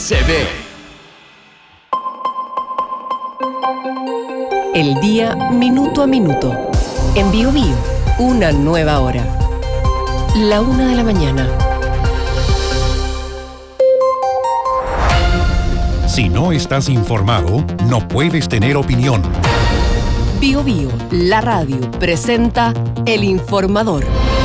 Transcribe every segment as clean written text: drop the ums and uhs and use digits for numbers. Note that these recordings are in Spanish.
se ve. El día minuto a minuto. En Biobío, una nueva hora. 1:00 a.m. Si no estás informado, no puedes tener opinión. Biobío, la radio, presenta El Informador.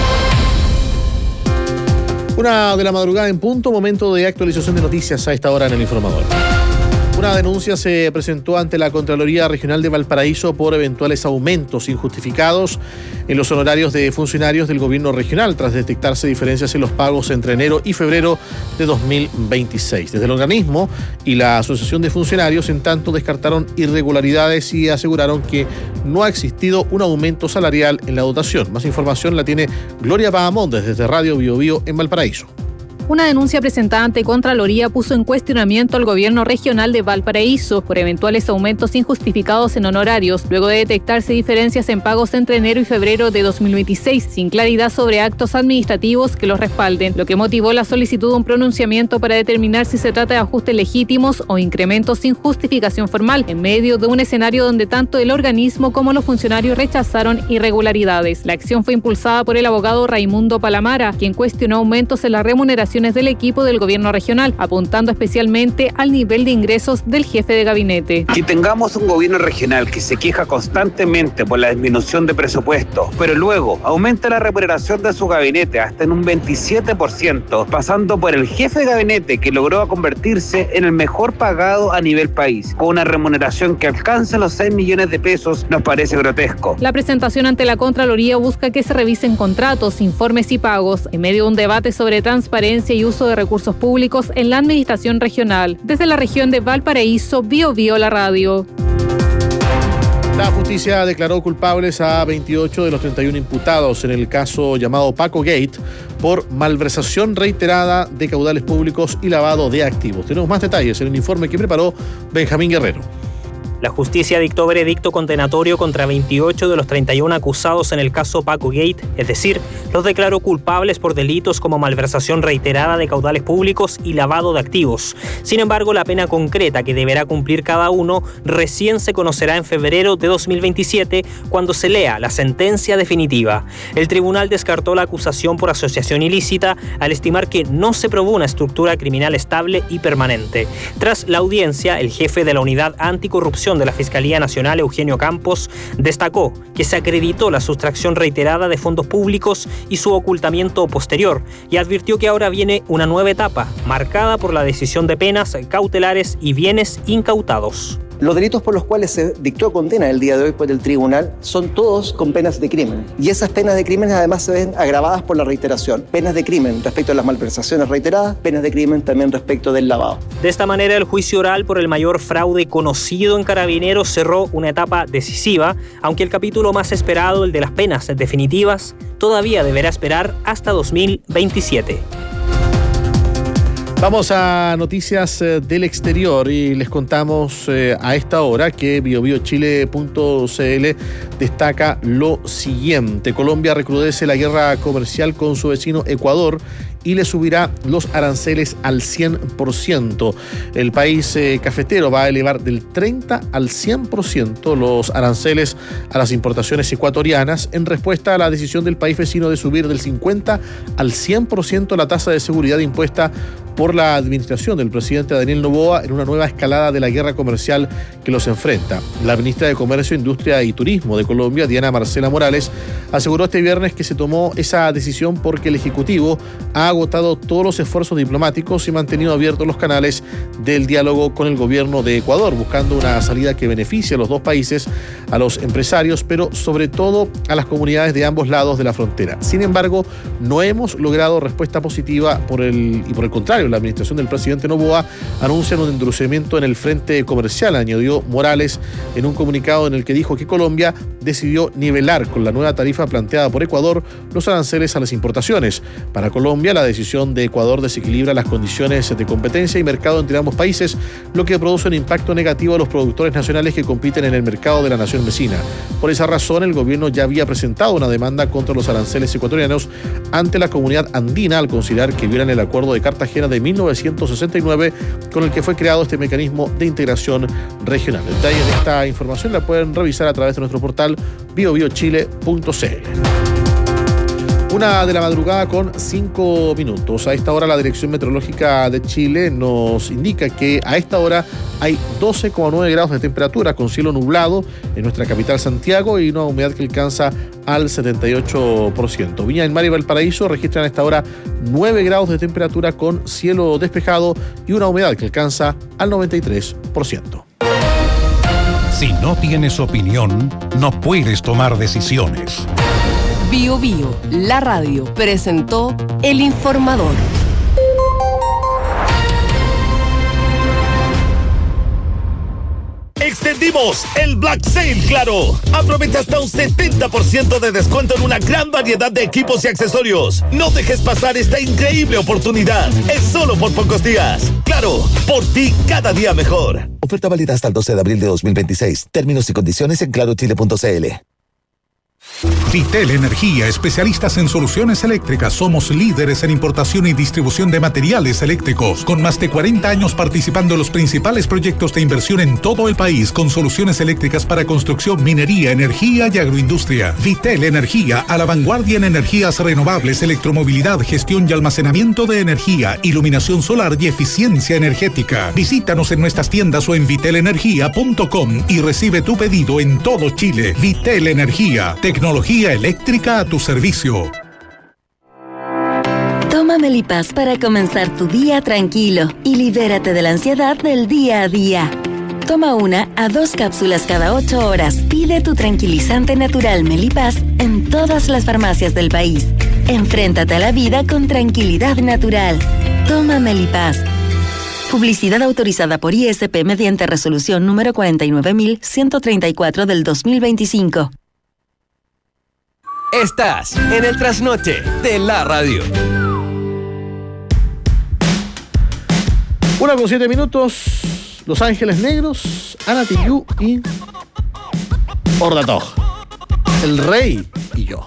1:00 a.m. en punto, momento de actualización de noticias a esta hora en El Informador. Una denuncia se presentó ante la Contraloría Regional de Valparaíso por eventuales aumentos injustificados en los honorarios de funcionarios del gobierno regional, tras detectarse diferencias en los pagos entre enero y febrero de 2026. Desde el organismo y la Asociación de Funcionarios, en tanto, descartaron irregularidades y aseguraron que no ha existido un aumento salarial en la dotación. Más información la tiene Gloria Bahamondes desde Radio Biobío en Valparaíso. Una denuncia presentada ante Contraloría puso en cuestionamiento al gobierno regional de Valparaíso por eventuales aumentos injustificados en honorarios, luego de detectarse diferencias en pagos entre enero y febrero de 2026, sin claridad sobre actos administrativos que los respalden, lo que motivó la solicitud de un pronunciamiento para determinar si se trata de ajustes legítimos o incrementos sin justificación formal, en medio de un escenario donde tanto el organismo como los funcionarios rechazaron irregularidades. La acción fue impulsada por el abogado Raimundo Palamara, quien cuestionó aumentos en la remuneración del equipo del gobierno regional, apuntando especialmente al nivel de ingresos del jefe de gabinete. Que tengamos un gobierno regional que se queja constantemente por la disminución de presupuesto, pero luego aumenta la remuneración de su gabinete hasta en un 27%, pasando por el jefe de gabinete, que logró convertirse en el mejor pagado a nivel país, con una remuneración que alcanza los 6 millones de pesos, nos parece grotesco. La presentación ante la Contraloría busca que se revisen contratos, informes y pagos, en medio de un debate sobre transparencia y uso de recursos públicos en la administración regional. Desde la región de Valparaíso, Biobío la radio. La justicia declaró culpables a 28 de los 31 imputados en el caso llamado Paco Gate por malversación reiterada de caudales públicos y lavado de activos. Tenemos más detalles en el informe que preparó Benjamín Guerrero. La justicia dictó veredicto condenatorio contra 28 de los 31 acusados en el caso Paco Gate, es decir, los declaró culpables por delitos como malversación reiterada de caudales públicos y lavado de activos. Sin embargo, la pena concreta que deberá cumplir cada uno recién se conocerá en febrero de 2027, cuando se lea la sentencia definitiva. El tribunal descartó la acusación por asociación ilícita al estimar que no se probó una estructura criminal estable y permanente. Tras la audiencia, el jefe de la Unidad Anticorrupción de la Fiscalía Nacional, Eugenio Campos, destacó que se acreditó la sustracción reiterada de fondos públicos y su ocultamiento posterior, y advirtió que ahora viene una nueva etapa, marcada por la decisión de penas cautelares y bienes incautados. Los delitos por los cuales se dictó condena el día de hoy por el tribunal son todos con penas de crimen. Y esas penas de crimen además se ven agravadas por la reiteración. Penas de crimen respecto a las malversaciones reiteradas, penas de crimen también respecto del lavado. De esta manera, el juicio oral por el mayor fraude conocido en Carabineros cerró una etapa decisiva, aunque el capítulo más esperado, el de las penas definitivas, todavía deberá esperar hasta 2027. Vamos a noticias del exterior y les contamos a esta hora que biobiochile.cl destaca lo siguiente. Colombia recrudece la guerra comercial con su vecino Ecuador y le subirá los aranceles al 100%. El país cafetero va a elevar del 30 al 100% los aranceles a las importaciones ecuatorianas en respuesta a la decisión del país vecino de subir del 50 al 100% la tasa de seguridad impuesta por la administración del presidente Daniel Noboa en una nueva escalada de la guerra comercial que los enfrenta. La ministra de Comercio, Industria y Turismo de Colombia, Diana Marcela Morales, aseguró este viernes que se tomó esa decisión porque el Ejecutivo ha agotado todos los esfuerzos diplomáticos y mantenido abiertos los canales del diálogo con el gobierno de Ecuador, buscando una salida que beneficie a los dos países, a los empresarios, pero sobre todo a las comunidades de ambos lados de la frontera. Sin embargo, no hemos logrado respuesta positiva y por el contrario, la administración del presidente Noboa anuncia un endurecimiento en el frente comercial, añadió Morales en un comunicado en el que dijo que Colombia decidió nivelar con la nueva tarifa planteada por Ecuador los aranceles a las importaciones. Para Colombia, la decisión de Ecuador desequilibra las condiciones de competencia y mercado entre ambos países, lo que produce un impacto negativo a los productores nacionales que compiten en el mercado de la nación vecina. Por esa razón, el gobierno ya había presentado una demanda contra los aranceles ecuatorianos ante la comunidad andina al considerar que violan el acuerdo de Cartagena de 1969, con el que fue creado este mecanismo de integración regional. Detalles de esta información la pueden revisar a través de nuestro portal biobiochile.cl. 1 de la madrugada con 5 minutos. A esta hora la Dirección Meteorológica de Chile nos indica que a esta hora hay 12,9 grados de temperatura con cielo nublado en nuestra capital Santiago y una humedad que alcanza al 78%. Viña del Mar y Valparaíso registran a esta hora 9 grados de temperatura con cielo despejado y una humedad que alcanza al 93%. Si no tienes opinión, no puedes tomar decisiones. Bio Bio, la radio, presentó El Informador. Extendimos el Black Sale Claro. Aprovecha hasta un 70% de descuento en una gran variedad de equipos y accesorios. No dejes pasar esta increíble oportunidad. Es solo por pocos días. Claro, por ti cada día mejor. Oferta válida hasta el 12 de abril de 2026. Términos y condiciones en clarochile.cl. Vitel Energía, especialistas en soluciones eléctricas. Somos líderes en importación y distribución de materiales eléctricos, con más de 40 años participando en los principales proyectos de inversión en todo el país, con soluciones eléctricas para construcción, minería, energía y agroindustria. Vitel Energía, a la vanguardia en energías renovables, electromovilidad, gestión y almacenamiento de energía, iluminación solar y eficiencia energética. Visítanos en nuestras tiendas o en vitelenergia.com y recibe tu pedido en todo Chile. Vitel Energía, tecnología eléctrica a tu servicio. Toma Melipaz para comenzar tu día tranquilo y libérate de la ansiedad del día a día. Toma 1 a 2 cápsulas cada 8 horas. Pide tu tranquilizante natural Melipaz en todas las farmacias del país. Enfréntate a la vida con tranquilidad natural. Toma Melipaz. Publicidad autorizada por ISP mediante resolución número 49.134 del 2025. Estás en el trasnoche de la radio. 1:07 minutos. Los Ángeles Negros, Ana Tijoux y Ordatoj. El Rey y yo.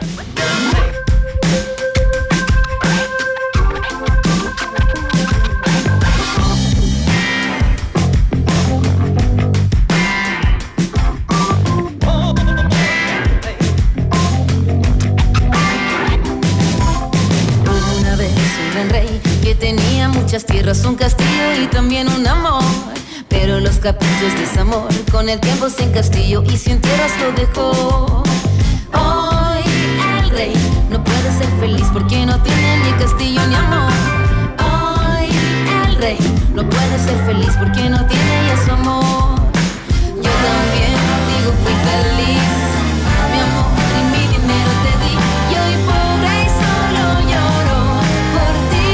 Tenía muchas tierras, un castillo y también un amor. Pero los caprichos de ese amor con el tiempo sin castillo y sin tierras lo dejó. Hoy el rey no puede ser feliz porque no tiene ni castillo ni amor. Hoy el rey no puede ser feliz porque no tiene ya su amor. Yo también contigo fui feliz, mi amor y mi dinero te di. Y hoy pobre y solo lloro por ti.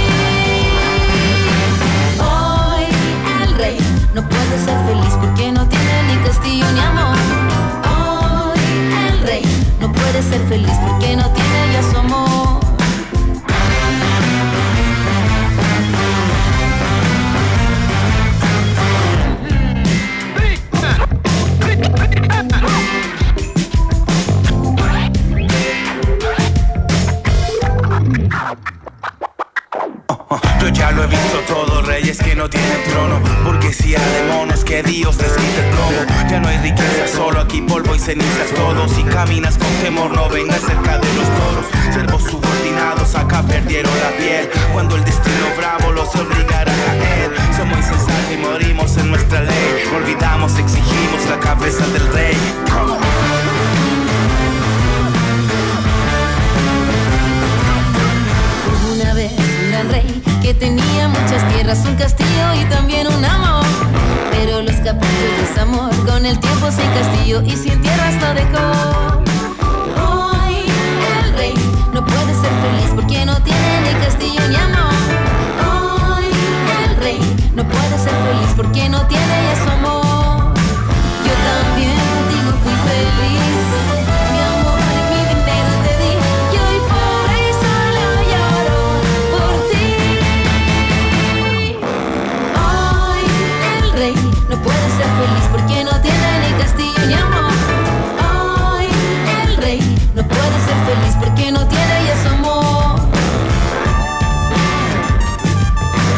No puede ser feliz porque no tiene ni castillo ni amor. Hoy el rey no puede ser feliz porque no tiene ya su amor. Yo ya lo he visto todo, reyes que no tienen trono, burguesía de monos que Dios les quita el plomo. Ya no hay riqueza, solo aquí polvo y cenizas todo. Si caminas con temor no vengas cerca de los toros. Servos subordinados acá perdieron la piel cuando el destino bravo los obligará a caer. Somos insensatos y morimos en nuestra ley. Olvidamos, exigimos la cabeza del rey. Una vez un gran rey que tenía muchas tierras, un castillo y también un amor. Pero los caprichos de ese amor con el tiempo sin castillo y sin tierras lo dejó. Hoy el rey no puede ser feliz porque no tiene ni castillo ni amor. Hoy el rey no puede ser feliz porque no tiene ya su amor. Yo también contigo fui feliz, mi amor y mi dinero te di. Y hoy pobre y solo lloro por ti. Hoy el rey no puede ser feliz porque no tiene ni castillo ni amor. Hoy el rey no puede ser feliz porque no tiene ya su amor.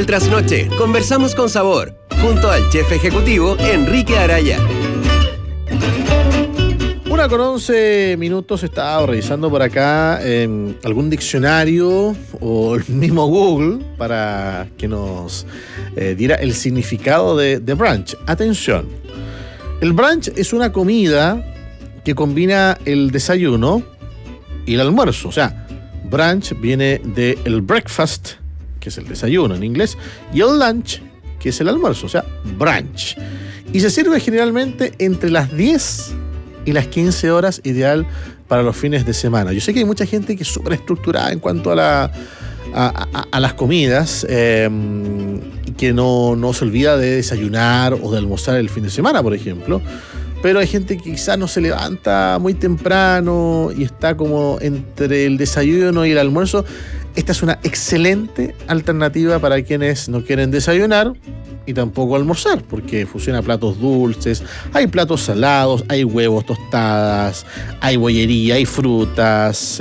el Trasnoche conversamos con sabor, junto al chef ejecutivo Enrique Araya. 1:11. Estaba revisando por acá algún diccionario o el mismo Google para que nos diera el significado de brunch. Atención, el brunch es una comida que combina el desayuno y el almuerzo. O sea, brunch viene del breakfast, que es el desayuno en inglés, y el lunch, que es el almuerzo, o sea, brunch. Y se sirve generalmente entre las 10 y las 15 horas, ideal para los fines de semana. Yo sé que hay mucha gente que es súper estructurada en cuanto a las comidas y que no se olvida de desayunar o de almorzar el fin de semana, por ejemplo. Pero hay gente que quizás no se levanta muy temprano y está como entre el desayuno y el almuerzo. Esta es una excelente alternativa para quienes no quieren desayunar y tampoco almorzar, porque fusiona platos dulces, hay platos salados, hay huevos, tostadas, hay bollería, hay frutas,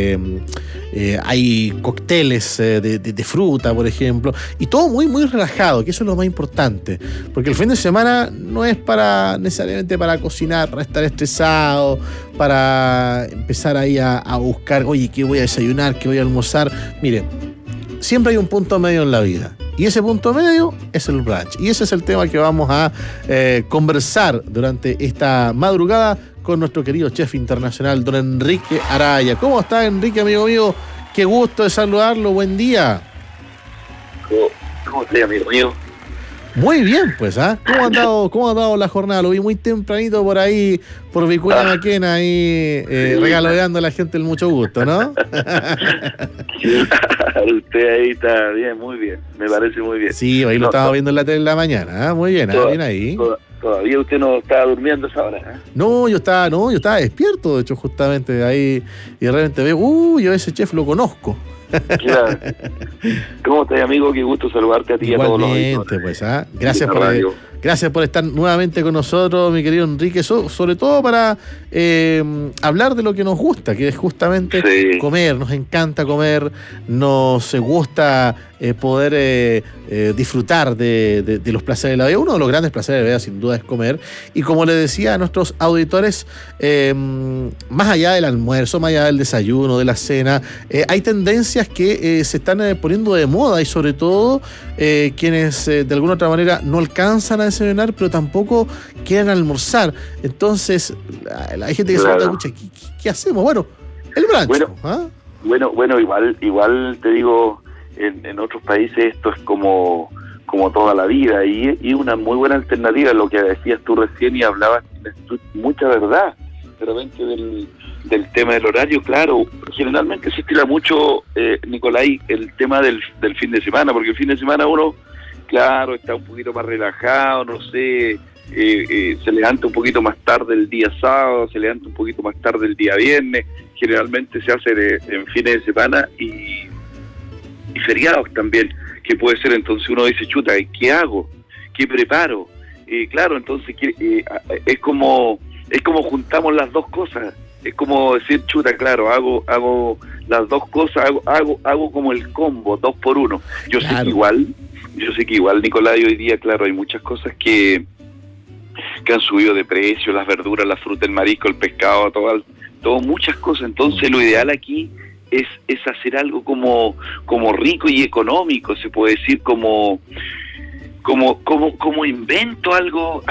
hay cócteles de fruta, por ejemplo, y todo muy, muy relajado, que eso es lo más importante, porque el fin de semana no es necesariamente para cocinar, para estar estresado, para empezar ahí a buscar, oye, ¿qué voy a desayunar? ¿Qué voy a almorzar? Mire, siempre hay un punto medio en la vida. Y ese punto medio es el brunch. Y ese es el tema que vamos a conversar durante esta madrugada con nuestro querido chef internacional, don Enrique Araya. ¿Cómo está, Enrique, amigo mío? Qué gusto de saludarlo. Buen día. ¿Cómo está, amigo mío? Muy bien, pues, ¿ah? ¿Cómo ha dado la jornada? Lo vi muy tempranito por ahí, por Vicuña Maquena, ahí regaloneando a la gente el mucho gusto, ¿no? Usted ahí está bien, muy bien, me parece muy bien. Sí, ahí lo estaba viendo en la tele en la mañana, ¿eh? Muy bien, bien ahí. Todavía usted no estaba durmiendo esa hora, ¿eh? No, yo estaba despierto, de hecho, justamente ahí, y de repente veo, yo a ese chef lo conozco. Claro. ¿Cómo estás, amigo? Qué gusto saludarte a ti. Igualmente, y a todos los pues, ¿ah? Gracias por estar nuevamente con nosotros, mi querido Enrique, sobre todo para hablar de lo que nos gusta, que es justamente comer. Nos encanta comer, nos gusta poder disfrutar de los placeres de la vida. Uno de los grandes placeres de la vida, sin duda, es comer. Y como le decía a nuestros auditores, más allá del almuerzo, más allá del desayuno, de la cena, hay tendencias que se están poniendo de moda, y sobre todo quienes de alguna otra manera no alcanzan a desayunar, pero tampoco quieren almorzar. Entonces, hay gente que se pregunta, ¿qué hacemos? Bueno, el brunch. Bueno, igual te digo, en otros países esto es como toda la vida, y una muy buena alternativa, lo que decías tú recién y hablabas, mucha verdad, de repente del tema del horario. Claro, generalmente se estira mucho, Nicolai, el tema del fin de semana, porque el fin de semana uno, claro, está un poquito más relajado, no sé, se levanta un poquito más tarde el día sábado, se levanta un poquito más tarde el día viernes, generalmente se hace en fines de semana y feriados también, que puede ser. Entonces uno dice, chuta, ¿qué hago? ¿Qué preparo? Claro, entonces es como juntamos las dos cosas. Es como decir, chuta, claro, hago las dos cosas, hago como el combo, 2 por 1. Yo sé que igual, Nicolai, hoy día, claro, hay muchas cosas que han subido de precio, las verduras, la fruta, el marisco, el pescado, todo muchas cosas. Entonces lo ideal aquí es hacer algo como rico y económico, se puede decir, como invento algo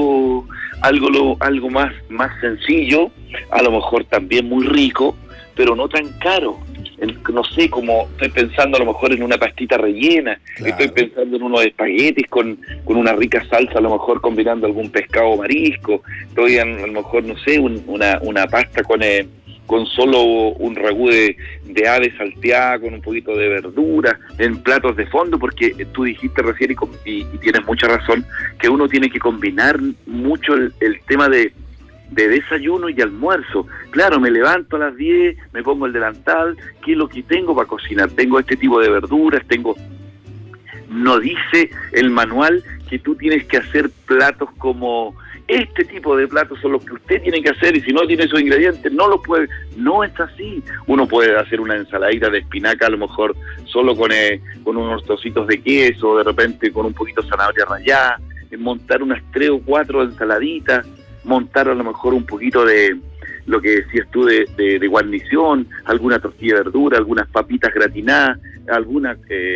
más sencillo, a lo mejor también muy rico, pero no tan caro. No sé, como estoy pensando a lo mejor en una pastita rellena, estoy pensando en unos espaguetis con una rica salsa, a lo mejor combinando algún pescado o marisco, estoy a lo mejor, no sé, una pasta con solo un ragú de ave salteada, con un poquito de verdura, en platos de fondo, porque tú dijiste recién, y tienes mucha razón, que uno tiene que combinar mucho el tema de desayuno y almuerzo. Claro, me levanto a las 10, me pongo el delantal, ¿qué es lo que tengo para cocinar? Tengo este tipo de verduras, no dice el manual que tú tienes que hacer platos como este tipo de platos son los que usted tiene que hacer, y si no tiene esos ingredientes no los puede. No es así. Uno puede hacer una ensaladita de espinaca a lo mejor solo con unos trocitos de queso, de repente con un poquito de zanahoria rallada, montar unas 3 o 4 ensaladitas, montar a lo mejor un poquito de lo que decías tú de guarnición, alguna tortilla de verdura, algunas papitas gratinadas, alguna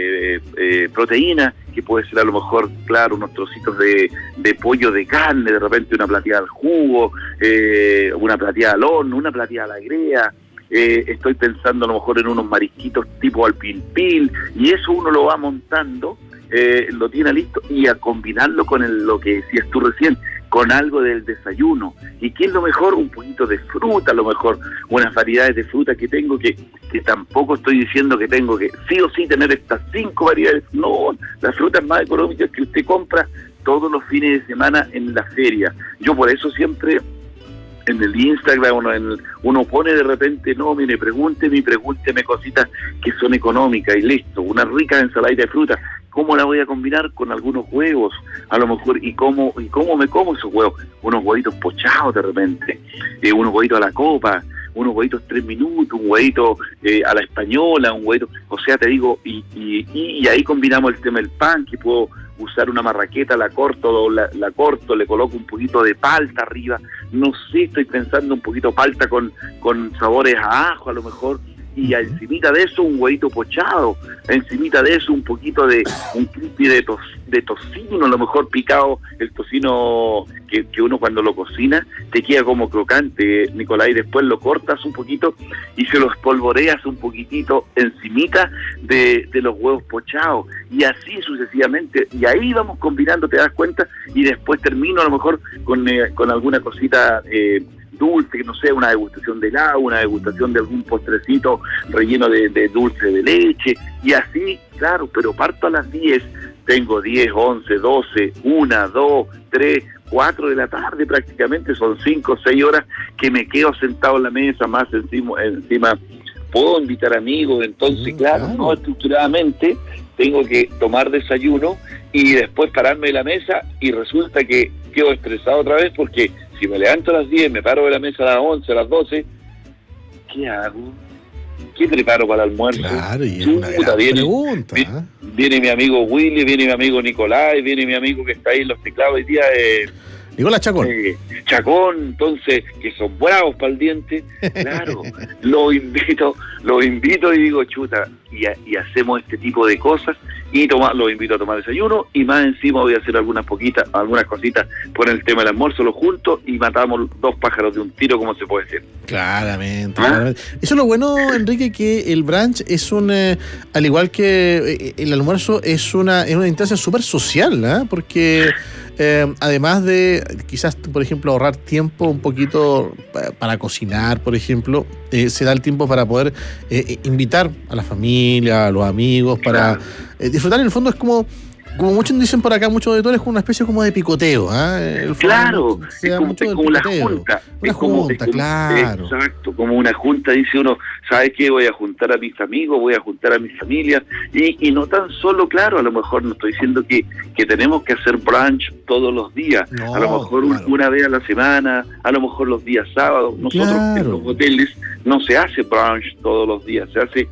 proteína, que puede ser a lo mejor, claro, unos trocitos de pollo de carne, de repente una plateada al jugo, una plateada al horno, una plateada a la grea. Estoy pensando a lo mejor en unos marisquitos tipo al pil, y eso uno lo va montando, lo tiene listo, y a combinarlo con lo que decías tú recién, con algo del desayuno. ¿Y qué es lo mejor? Un poquito de fruta, a lo mejor unas variedades de fruta que tengo, que tampoco estoy diciendo que tengo que sí o sí tener estas 5 variedades. No, las frutas más económicas que usted compra todos los fines de semana en la feria. Yo por eso siempre en el Instagram uno pone de repente, no, mire, pregúnteme cositas que son económicas y listo, una rica ensaladita de fruta. ¿Cómo la voy a combinar? Con algunos huevos, a lo mejor, ¿y cómo me como esos huevos? Unos huevitos pochados de repente, unos huevitos a la copa, unos huevitos 3 minutos, un huevito a la española, un huevito, o sea, te digo, y ahí combinamos el tema del pan, que puedo usar una marraqueta, la corto, le coloco un poquito de palta arriba, no sé, estoy pensando un poquito palta con sabores a ajo a lo mejor, y encimita de eso un huevito pochado, encimita de eso un poquito de un crispy de tocino, a lo mejor picado, el tocino que uno cuando lo cocina te queda como crocante, Nicolás, y después lo cortas un poquito y se lo espolvoreas un poquitito encimita de los huevos pochados, y así sucesivamente, y ahí vamos combinando, te das cuenta, y después termino a lo mejor con alguna cosita dulce, que no sé, una degustación de helado, una degustación de algún postrecito relleno de dulce de leche, y así, claro, pero parto a las 10, tengo 10, 11, 12, 1, 2, 3, 4 de la tarde prácticamente, son 5 o 6 horas que me quedo sentado en la mesa, más encima puedo invitar amigos, entonces claro, no estructuradamente tengo que tomar desayuno y después pararme de la mesa, y resulta que quedo estresado otra vez, porque si me levanto a las 10, me paro de la mesa a las 11, a las 12, ¿qué hago? ¿Qué preparo para el almuerzo? Claro, y es una gran pregunta. Viene mi amigo Willy, viene mi amigo Nicolás, viene mi amigo que está ahí en los teclados hoy día, Nicolás Chacón. Chacón, entonces, que son bravos para el diente, claro, lo invito y digo, chuta, y hacemos este tipo de cosas, y los invito a tomar desayuno, y más encima voy a hacer algunas cositas por el tema del almuerzo, lo junto, y matamos 2 pájaros de un tiro, como se puede decir. Claramente. Eso es lo bueno, Enrique, que el brunch es al igual que el almuerzo, es una instancia súper social, porque además de quizás, por ejemplo, ahorrar tiempo un poquito para cocinar, por ejemplo, se da el tiempo para poder invitar a la familia, a los amigos, para disfrutar. En el fondo es como muchos dicen por acá, muchos auditores, como una especie como de picoteo. Claro, es como la junta. Una junta, claro. Exacto, como una junta, dice uno, ¿sabes qué? Voy a juntar a mis amigos, voy a juntar a mis familias, y no tan solo, claro, a lo mejor no estoy diciendo que tenemos que hacer brunch todos los días, a lo mejor una vez a la semana, a lo mejor los días sábados. Nosotros en los hoteles no se hace brunch todos los días, se hace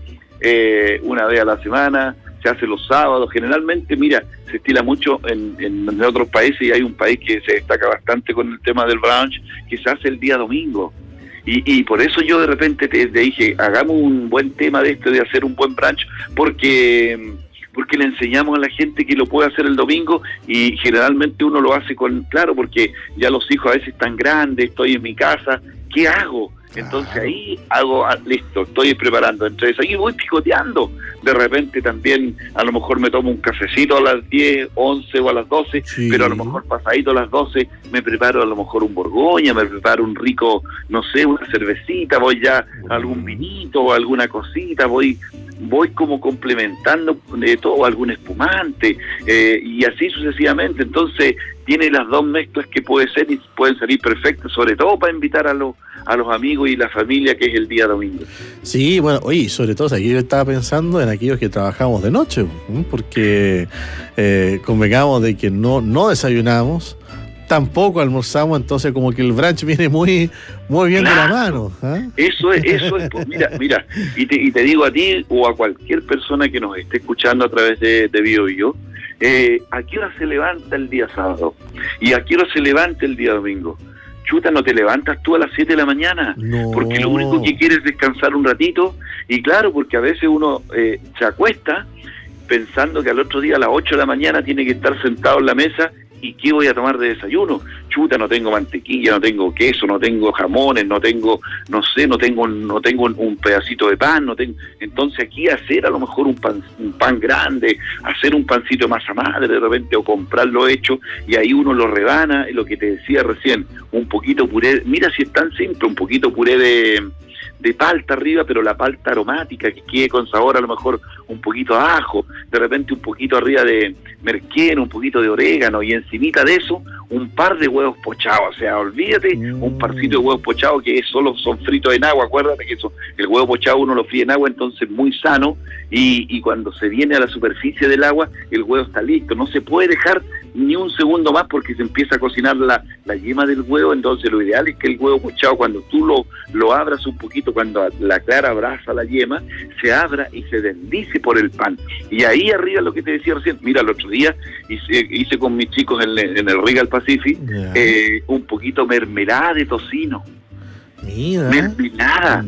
una vez a la semana, se hace los sábados. Generalmente, mira, se estila mucho en otros países, y hay un país que se destaca bastante con el tema del brunch, que se hace el día domingo. Y por eso yo de repente te dije, hagamos un buen tema de esto, de hacer un buen brunch, porque le enseñamos a la gente que lo puede hacer el domingo, y generalmente uno lo hace claro, porque ya los hijos a veces están grandes, estoy en mi casa, ¿qué hago? Entonces ahí listo, estoy preparando. Entonces ahí voy picoteando. De repente también a lo mejor me tomo un cafecito a las 10, 11 o a las 12, pero a lo mejor pasadito a las 12 me preparo a lo mejor un Borgoña, me preparo un rico, no sé, una cervecita, voy ya a algún vinito o alguna cosita, voy como complementando todo, algún espumante, y así sucesivamente. Entonces, tiene las dos mezclas que puede ser y pueden salir perfectas, sobre todo para invitar a los amigos y la familia, que es el día domingo. Sí, bueno, oye, sobre todo, aquí yo estaba pensando en aquellos que trabajamos de noche, porque convengamos de que no desayunamos, tampoco almorzamos, entonces como que el brunch viene muy bien de la mano. Eso es, pues, mira, y te digo a ti o a cualquier persona que nos esté escuchando a través de BioBio, ¿a qué hora se levanta el día sábado? ¿Y a qué hora se levanta el día domingo? Chuta, no te levantas tú a las 7 de la mañana, porque lo único que quieres es descansar un ratito, y claro, porque a veces uno se acuesta pensando que al otro día a las 8 de la mañana tiene que estar sentado en la mesa. ¿Y qué voy a tomar de desayuno? Chuta, no tengo mantequilla, no tengo queso, no tengo jamones, no tengo un pedacito de pan, no tengo. Entonces aquí hacer a lo mejor un pan grande, hacer un pancito de masa madre de repente, o comprarlo hecho, y ahí uno lo rebana, y lo que te decía recién, un poquito puré, mira si es tan simple, un poquito puré de palta arriba, pero la palta aromática, que quede con sabor, a lo mejor un poquito de ajo, de repente un poquito arriba de merqueno, un poquito de orégano, y encimita de eso un par de huevos pochados. O sea, olvídate, un parcito de huevos pochados que solo son fritos en agua. Acuérdate que el huevo pochado uno lo fríe en agua, entonces muy sano, y cuando se viene a la superficie del agua, el huevo está listo. No se puede dejar ni un segundo más porque se empieza a cocinar la yema del huevo. Entonces lo ideal es que el huevo pochado, cuando tú lo abras un poquito, cuando la clara abraza la yema, se abra y se deslice por el pan. Y ahí arriba, lo que te decía recién, mira, el otro día hice con mis chicos en el Regal Pacific, un poquito mermelada de tocino. Mira, mermelada.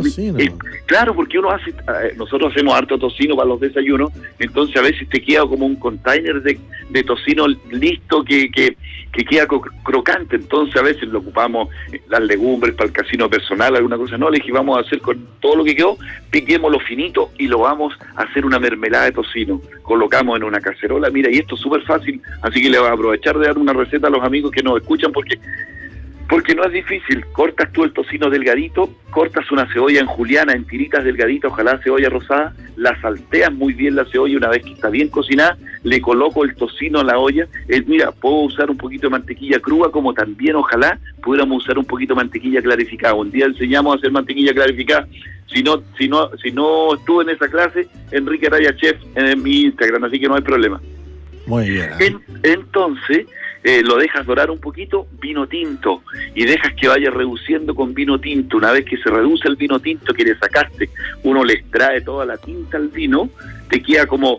Claro, porque nosotros hacemos harto tocino para los desayunos, entonces a veces te queda como un container de tocino listo que queda crocante, entonces a veces lo ocupamos las legumbres para el casino personal, alguna cosa. No, le dije, vamos a hacer con todo lo que quedó, piquémoslo finito y lo vamos a hacer una mermelada de tocino, colocamos en una cacerola, mira, y esto es súper fácil, así que le voy a aprovechar de dar una receta a los amigos que nos escuchan, porque no es difícil. Cortas tú el tocino delgadito, cortas una cebolla en juliana, en tiritas delgaditas, ojalá cebolla rosada, la salteas muy bien la cebolla, una vez que está bien cocinada, le coloco el tocino a la olla. Mira, puedo usar un poquito de mantequilla cruda, como también ojalá pudiéramos usar un poquito de mantequilla clarificada. Un día enseñamos a hacer mantequilla clarificada. Si no estuve en esa clase, Enrique Araya Chef en mi Instagram, así que no hay problema. Muy bien. Entonces lo dejas dorar un poquito, vino tinto, y dejas que vaya reduciendo con vino tinto. Una vez que se reduce el vino tinto que le sacaste, uno le extrae toda la tinta al vino, te queda como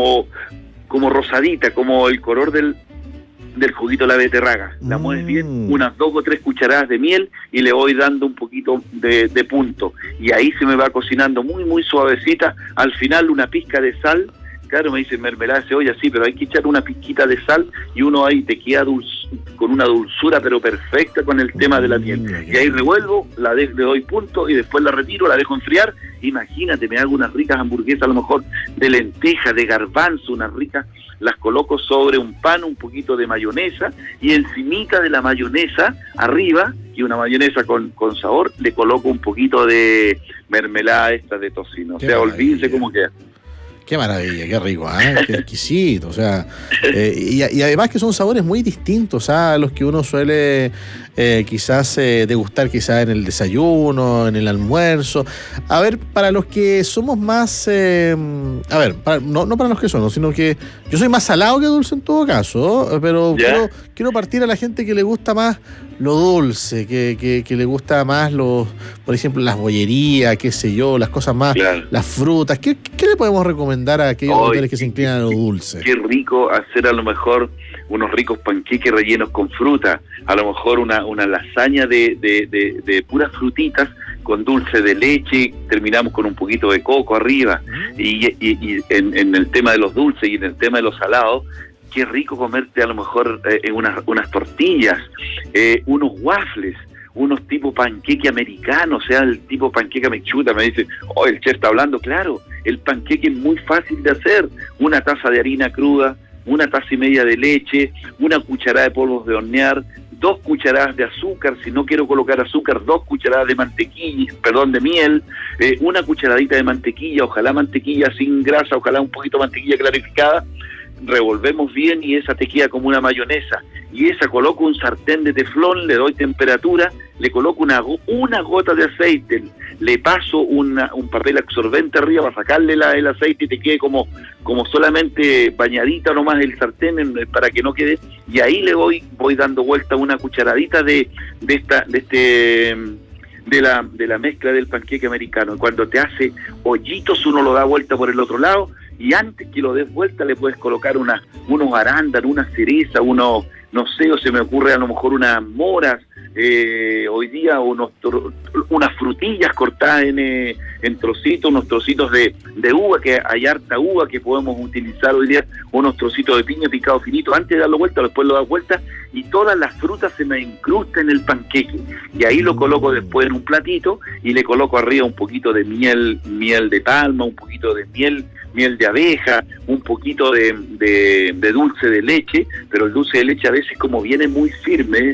rosadita, como el color del juguito de la beterraga. La mueves bien, unas 2 o 3 cucharadas de miel, y le voy dando un poquito de punto, y ahí se me va cocinando muy muy suavecita. Al final una pizca de sal. Claro, me dicen mermelada de cebolla, sí, pero hay que echar una pizquita de sal, y uno ahí te queda con una dulzura pero perfecta con el tema de la miel. Y ahí revuelvo, le doy punto, y después la retiro, la dejo enfriar. Imagínate, me hago unas ricas hamburguesas, a lo mejor de lenteja, de garbanzo, unas ricas, las coloco sobre un pan, un poquito de mayonesa, y encimita de la mayonesa, arriba, y una mayonesa con sabor, le coloco un poquito de mermelada esta de tocino. O sea, olvídense cómo queda. Qué maravilla, qué rico, qué exquisito, o sea, y además que son sabores muy distintos a los que uno suele quizás degustar quizás en el desayuno, en el almuerzo. A ver, para los que somos más, no para los que son, sino que yo soy más salado que dulce en todo caso, pero quiero partir a la gente que le gusta más lo dulce, que le gusta más por ejemplo, las bollerías, qué sé yo, las cosas más, las frutas. ¿Qué le podemos recomendar a aquellos hoteles que se inclinan a lo dulce? Qué rico hacer a lo mejor unos ricos panqueques rellenos con fruta, a lo mejor una lasaña de puras frutitas con dulce de leche, terminamos con un poquito de coco arriba, y en el tema de los dulces y en el tema de los salados, qué rico comerte a lo mejor unas tortillas, unos waffles, unos tipo panqueque americano, o sea, el tipo panqueque mechuta. Me dice, el chef está hablando. Claro, el panqueque es muy fácil de hacer. Una taza de harina cruda, una taza y media de leche, una cucharada de polvos de hornear, 2 cucharadas de azúcar, si no quiero colocar azúcar, 2 cucharadas de miel, una cucharadita de mantequilla, ojalá mantequilla sin grasa, ojalá un poquito de mantequilla clarificada, revolvemos bien y esa te queda como una mayonesa. Y esa coloco un sartén de teflón, le doy temperatura, le coloco una gota de aceite, le paso un papel absorbente arriba para sacarle el aceite y te quede como solamente bañadita nomás el sartén para que no quede. Y ahí le voy dando vuelta una cucharadita de la mezcla del panqueque americano. Y cuando te hace hoyitos, uno lo da vuelta por el otro lado, y antes que lo des vuelta le puedes colocar unos arándanos, una cereza, no sé, o se me ocurre a lo mejor unas moras, hoy día unas frutillas cortadas en trocitos, unos trocitos de uva, que hay harta uva que podemos utilizar hoy día, unos trocitos de piña picado finito, antes de darlo vuelta, después lo das vuelta, y todas las frutas se me incrustan en el panqueque, y ahí lo coloco después en un platito, y le coloco arriba un poquito de miel de palma, un poquito de miel de abeja, un poquito de dulce de leche, pero el dulce de leche a veces como viene muy firme,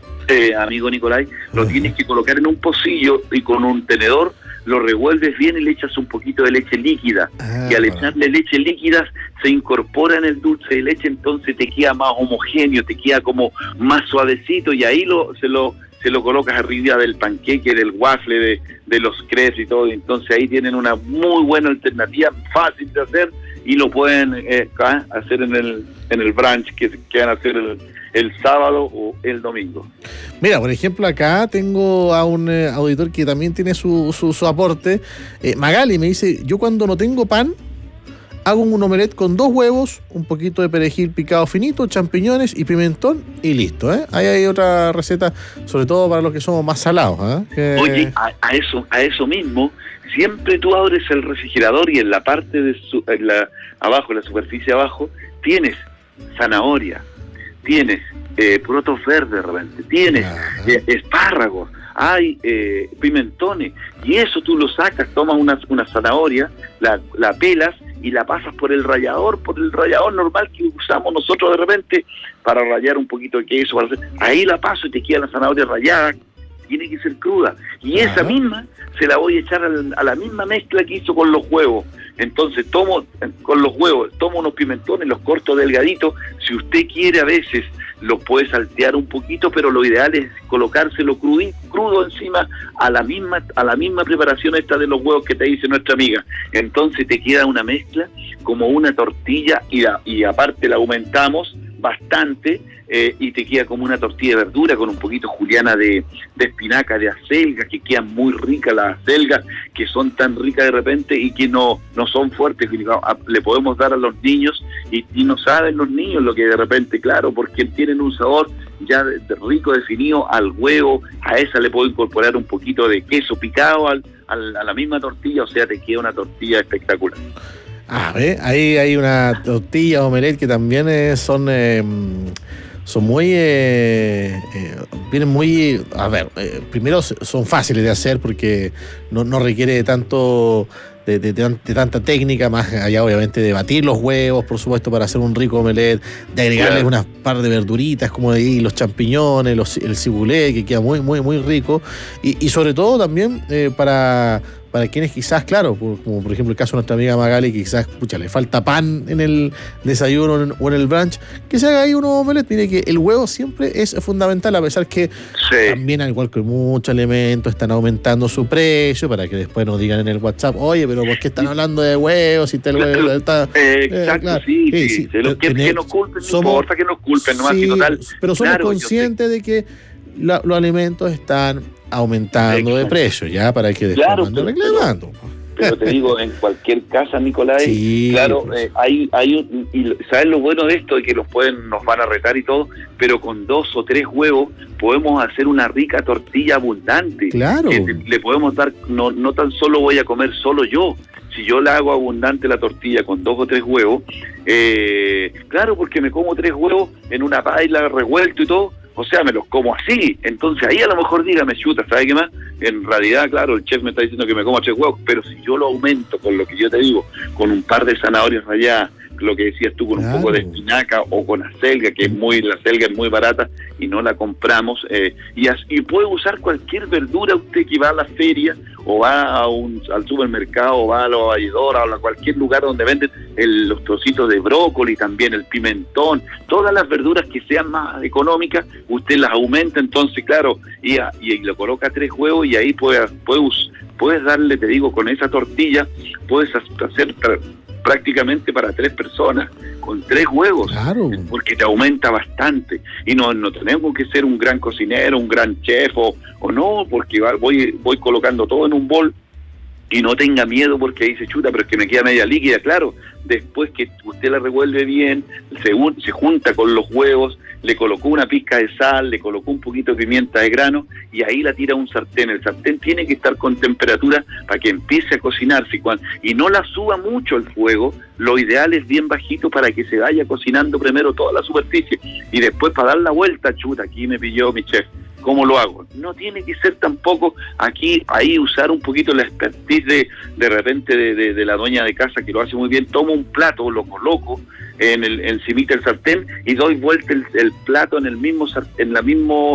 amigo Nicolai, lo tienes que colocar en un pocillo y con un tenedor lo revuelves bien y le echas un poquito de leche líquida, y al echarle leche líquida se incorpora en el dulce de leche, entonces te queda más homogéneo, te queda como más suavecito, y ahí se lo colocas arriba del panqueque, del waffle, de los crepes y todo. Entonces ahí tienen una muy buena alternativa, fácil de hacer, y lo pueden hacer en el brunch que van a hacer el sábado o el domingo. Mira, por ejemplo, acá tengo a un auditor que también tiene su aporte. Magali me dice, yo cuando no tengo pan, hago un omelette con 2 huevos, un poquito de perejil picado finito, champiñones y pimentón, y listo, ¿eh? Ahí hay otra receta, sobre todo para los que somos más salados, ¿eh? Oye, a eso mismo, siempre tú abres el refrigerador y en la parte abajo, en la superficie abajo, tienes zanahoria, tienes porotos verdes de repente, tienes espárragos, hay pimentones, y eso tú lo sacas, tomas una zanahoria, la pelas y la pasas por el rallador normal que usamos nosotros de repente para rallar un poquito de queso, ahí la paso y te queda la zanahoria rallada, tiene que ser cruda, y esa misma se la voy a echar a la misma mezcla que hizo con los huevos. Entonces tomo unos pimentones, los corto delgaditos, si usted quiere a veces lo puede saltear un poquito, pero lo ideal es colocárselo crudo encima a la misma preparación esta de los huevos que te dice nuestra amiga. Entonces te queda una mezcla como una tortilla, y aparte la aumentamos bastante, y te queda como una tortilla de verdura con un poquito juliana de espinaca, de acelgas, que quedan muy ricas las acelgas, que son tan ricas de repente y que no son fuertes, que le podemos dar a los niños y no saben los niños lo que de repente, claro, porque tienen un sabor ya rico definido al huevo. A esa le puedo incorporar un poquito de queso picado a la misma tortilla, o sea, te queda una tortilla espectacular. Ahí hay una tortilla omelette que también son muy vienen muy, primero son fáciles de hacer porque no requiere de tanto de tanta técnica, más allá obviamente de batir los huevos, por supuesto, para hacer un rico omelette, de agregarles unas par de verduritas como ahí los champiñones, el ciboulé, que queda muy muy muy rico, y sobre todo también para quienes quizás, claro, como por ejemplo el caso de nuestra amiga Magali, que quizás, le falta pan en el desayuno o en el brunch, que se haga ahí un omelette. Mire que el huevo siempre es fundamental, a pesar que también, al igual que muchos elementos, están aumentando su precio, para que después nos digan en el WhatsApp, oye, pero ¿por qué están hablando de huevos? Si el huevo está... Exacto, claro. Sí. Que nos culpen, no importa que nos culpen, nomás que total. Pero somos conscientes de que los alimentos están aumentando de precio, ya, para que después anden reclamando. Pero te digo, en cualquier casa, Nicolai, hay y ¿sabes lo bueno de esto? De que nos van a retar y todo, pero con 2 o 3 huevos podemos hacer una rica tortilla abundante. Claro. Le podemos dar, no tan solo voy a comer solo yo. Si yo la hago abundante la tortilla con 2 o 3 huevos, claro, porque me como 3 huevos en una paila revuelto y todo, o sea, me los como así. Entonces ahí a lo mejor dígame, chuta, ¿sabe qué más? En realidad, claro, el chef me está diciendo que me coma 3 huevos, pero si yo lo aumento con lo que yo te digo, con un par de zanahorias ralladas, lo que decías tú, con un poco de espinaca o con acelga, que la acelga es muy barata y no la compramos, y puede usar cualquier verdura usted que va a la feria o va al supermercado o va a la valledora o a cualquier lugar donde venden, los trocitos de brócoli, también el pimentón, todas las verduras que sean más económicas, usted las aumenta, entonces claro, y le coloca 3 huevos y ahí puedes darle, te digo, con esa tortilla, puedes hacer prácticamente para 3 personas, con 3 huevos, claro, porque te aumenta bastante, y no tenemos que ser un gran cocinero, un gran chef, o no, porque voy colocando todo en un bol, y no tenga miedo porque ahí se chuta, pero es que me queda media líquida, claro, después que usted la revuelve bien, se junta con los huevos, le colocó una pizca de sal, le colocó un poquito de pimienta de grano y ahí la tira a un sartén. El sartén tiene que estar con temperatura para que empiece a cocinarse y no la suba mucho el fuego. Lo ideal es bien bajito para que se vaya cocinando primero toda la superficie y después para dar la vuelta, chuta, aquí me pilló mi chef. ¿Cómo lo hago? No tiene que ser tampoco ahí usar un poquito la expertise de repente de la dueña de casa que lo hace muy bien. Tomo un plato, lo coloco encimita del sartén y doy vuelta el plato el sartén en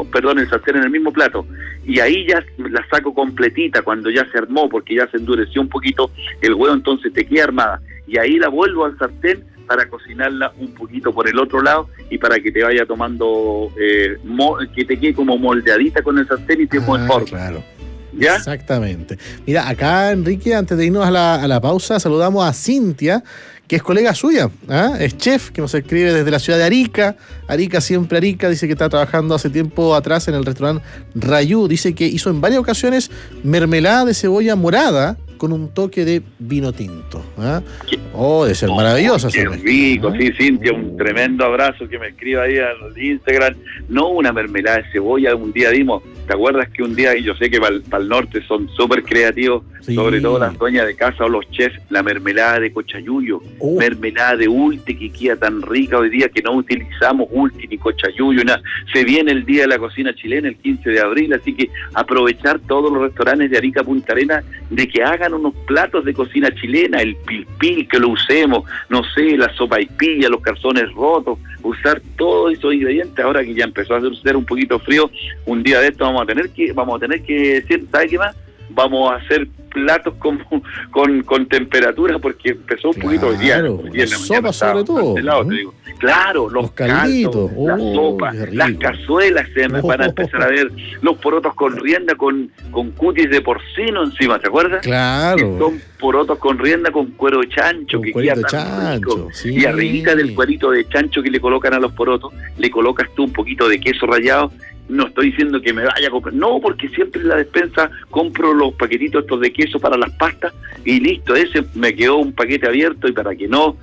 el mismo plato. Y ahí ya la saco completita cuando ya se armó, porque ya se endureció un poquito el huevo, entonces te queda armada. Y ahí la vuelvo al sartén para cocinarla un poquito por el otro lado y para que te vaya tomando, que te quede como moldeadita con el sartén y te mejor. Claro. ¿Ya? Exactamente. Mira, acá, Enrique, antes de irnos a la pausa, saludamos a Cintia, que es colega suya, es chef, que nos escribe desde la ciudad de Arica. Arica, siempre Arica, dice que está trabajando hace tiempo atrás en el restaurante Rayú. Dice que hizo en varias ocasiones mermelada de cebolla morada con un toque de vino tinto. Debe ser maravilloso. Qué rico, sí, Cintia, un tremendo abrazo, que me escriba ahí al Instagram. No, una mermelada de cebolla, un día dimos, ¿te acuerdas que un día, y yo sé que para el norte son súper creativos, sí, sobre todo las dueñas de casa o los chefs, la mermelada de cochayuyo, mermelada de ulti, que queda tan rica hoy día que no utilizamos ulti ni cochayuyo, nada. Se viene el Día de la Cocina Chilena el 15 de abril, así que aprovechar todos los restaurantes de Arica, Punta Arenas, de que hagan unos platos de cocina chilena, el pilpil, que lo usemos, no sé, la sopaipilla, los calzones rotos, usar todos esos ingredientes. Ahora que ya empezó a hacer un poquito frío, un día de esto vamos a tener que decir, ¿sabe qué más? Vamos a hacer platos con temperatura, porque empezó un poquito hoy día. La sopa sobre todo. Helado, te digo. Claro, los calditos, la sopa, las cazuelas se van a empezar a ver, los porotos con rienda con cutis de porcino encima, ¿te acuerdas? Claro. Que son porotos con rienda con cuero de chancho, que queda tan rico. Sí. Y arribita del cuerito de chancho que le colocan a los porotos, le colocas tú un poquito de queso rallado. No estoy diciendo que me vaya a comprar, no, porque siempre en la despensa compro los paquetitos estos de queso para las pastas y listo, ese me quedó un paquete abierto, y para que no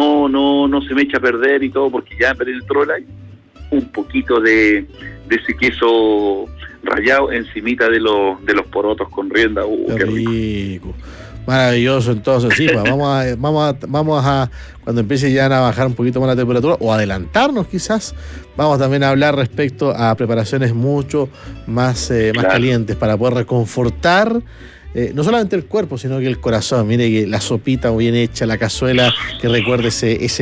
se me eche a perder y todo, porque ya penetró un poquito de ese queso rallado encimita de los porotos con rienda. Qué rico. Maravilloso, entonces, sí, pues, vamos a cuando empiece ya a bajar un poquito más la temperatura, o adelantarnos quizás, vamos también a hablar respecto a preparaciones mucho más calientes, para poder reconfortar no solamente el cuerpo, sino que el corazón. Mire que la sopita bien hecha, la cazuela que recuerde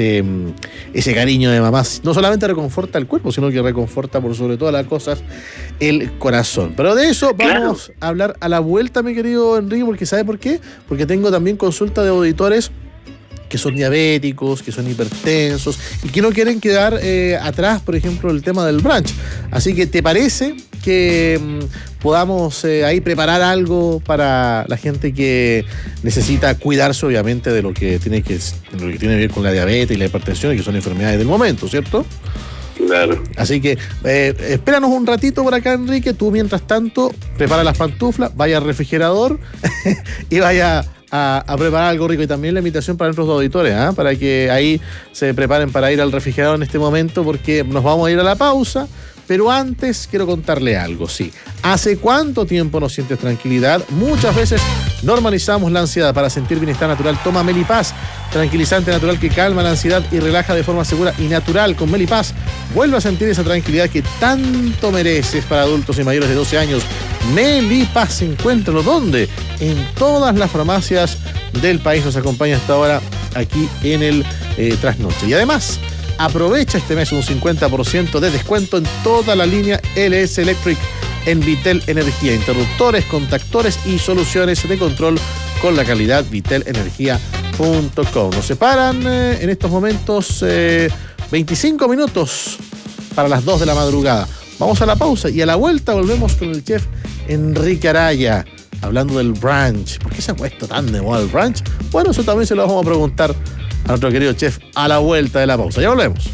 ese cariño de mamá, no solamente reconforta el cuerpo, sino que reconforta por sobre todas las cosas el corazón. Pero de eso vamos a hablar a la vuelta, mi querido Enrique, porque ¿sabe por qué? Porque tengo también consulta de auditores que son diabéticos, que son hipertensos y que no quieren quedar atrás, por ejemplo, el tema del brunch. Así que, ¿te parece que podamos ahí preparar algo para la gente que necesita cuidarse, obviamente, de lo que tiene que ver con la diabetes y la hipertensión, que son enfermedades del momento, ¿cierto? Claro. Así que espéranos un ratito por acá, Enrique. Tú, mientras tanto, prepara las pantuflas, vaya al refrigerador y vaya a preparar algo rico. Y también la invitación para nuestros auditores, para que ahí se preparen para ir al refrigerador en este momento, porque nos vamos a ir a la pausa. Pero antes quiero contarle algo, sí. ¿Hace cuánto tiempo no sientes tranquilidad? Muchas veces normalizamos la ansiedad. Para sentir bienestar natural, toma Melipaz, tranquilizante natural que calma la ansiedad y relaja de forma segura y natural. Con Melipaz vuelve a sentir esa tranquilidad que tanto mereces. Para adultos y mayores de 12 años, Melipaz, encuéntralo ¿dónde? En todas las farmacias del país. Nos acompaña hasta ahora aquí en el Trasnoche. Y además, aprovecha este mes un 50% de descuento en toda la línea LS Electric en Vitel Energía. Interruptores, contactores y soluciones de control con la calidad Vitel Energía Nos separan en estos momentos 25 minutos para las 2 de la madrugada. Vamos a la pausa y a la vuelta volvemos con el chef Enrique Araya, hablando del brunch. ¿Por qué se ha puesto tan de moda el brunch? Bueno, eso también se lo vamos a preguntar a nuestro querido chef a la vuelta de la pausa. Ya volvemos.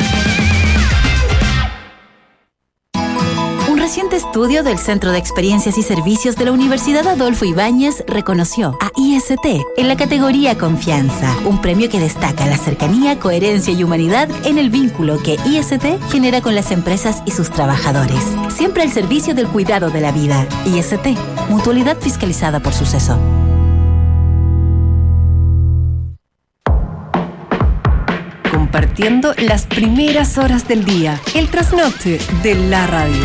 Un reciente estudio del Centro de Experiencias y Servicios de la Universidad Adolfo Ibáñez reconoció a IST en la categoría Confianza, un premio que destaca la cercanía, coherencia y humanidad en el vínculo que IST genera con las empresas y sus trabajadores. Siempre al servicio del cuidado de la vida. IST, mutualidad fiscalizada por Suceso. Compartiendo las primeras horas del día. El trasnoche de la radio.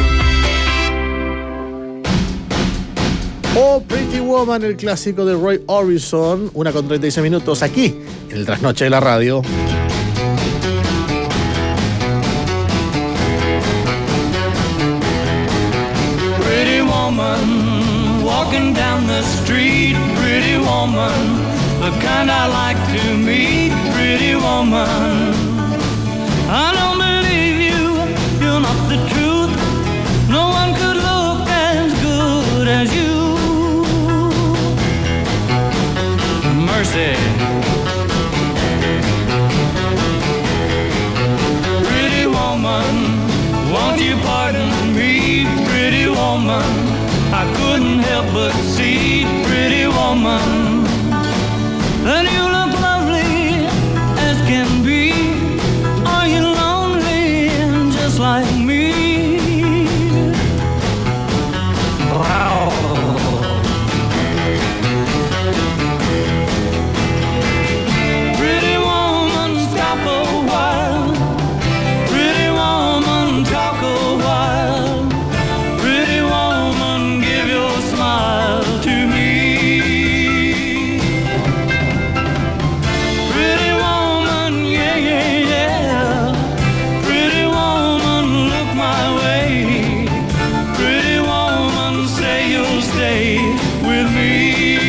Oh, Pretty Woman, el clásico de Roy Orbison, 1:36 minutos aquí, en el trasnoche de la radio. Pretty woman, walking down the street, pretty woman, the kind I like to meet, pretty woman. I don't believe you, you're not the truth, no one could look as good as you. Mercy. Pretty woman, won't you pardon me, pretty woman, I couldn't help but see, pretty woman, that you look lovely as can be. Are you lonely just like me? Wow. Pretty woman, stop a while. Pretty woman, talk a while. Pretty woman, give your smile to me. Pretty woman, yeah, yeah, yeah. Pretty woman, look my way. Pretty woman, say you'll stay with me.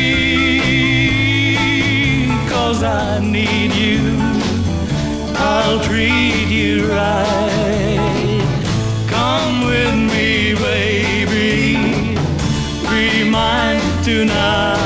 'Cause I need you, I'll treat you right. Come with me, baby, be mine tonight.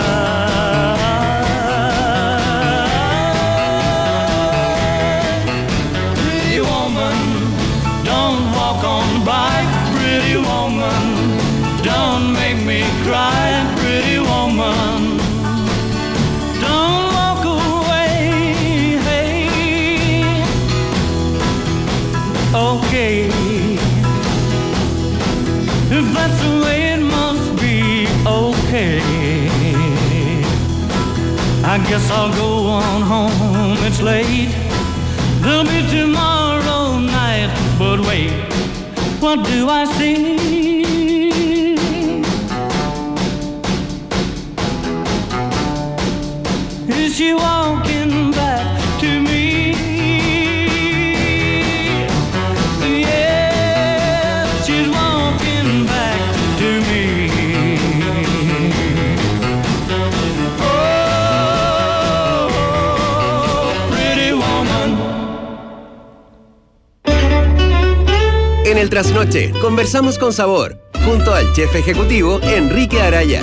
Pretty woman, don't walk on by, pretty woman, don't make me cry, pretty woman, don't walk away, hey. Okay, if that's the way it must be, okay, I guess I'll go on home, it's late, there'll be tomorrow night, but wait, what do I see? Is she walking back to me? Yeah, she's walking back to me. Oh, pretty woman. En el trasnoche, conversamos con sabor, junto al chef ejecutivo Enrique Araya.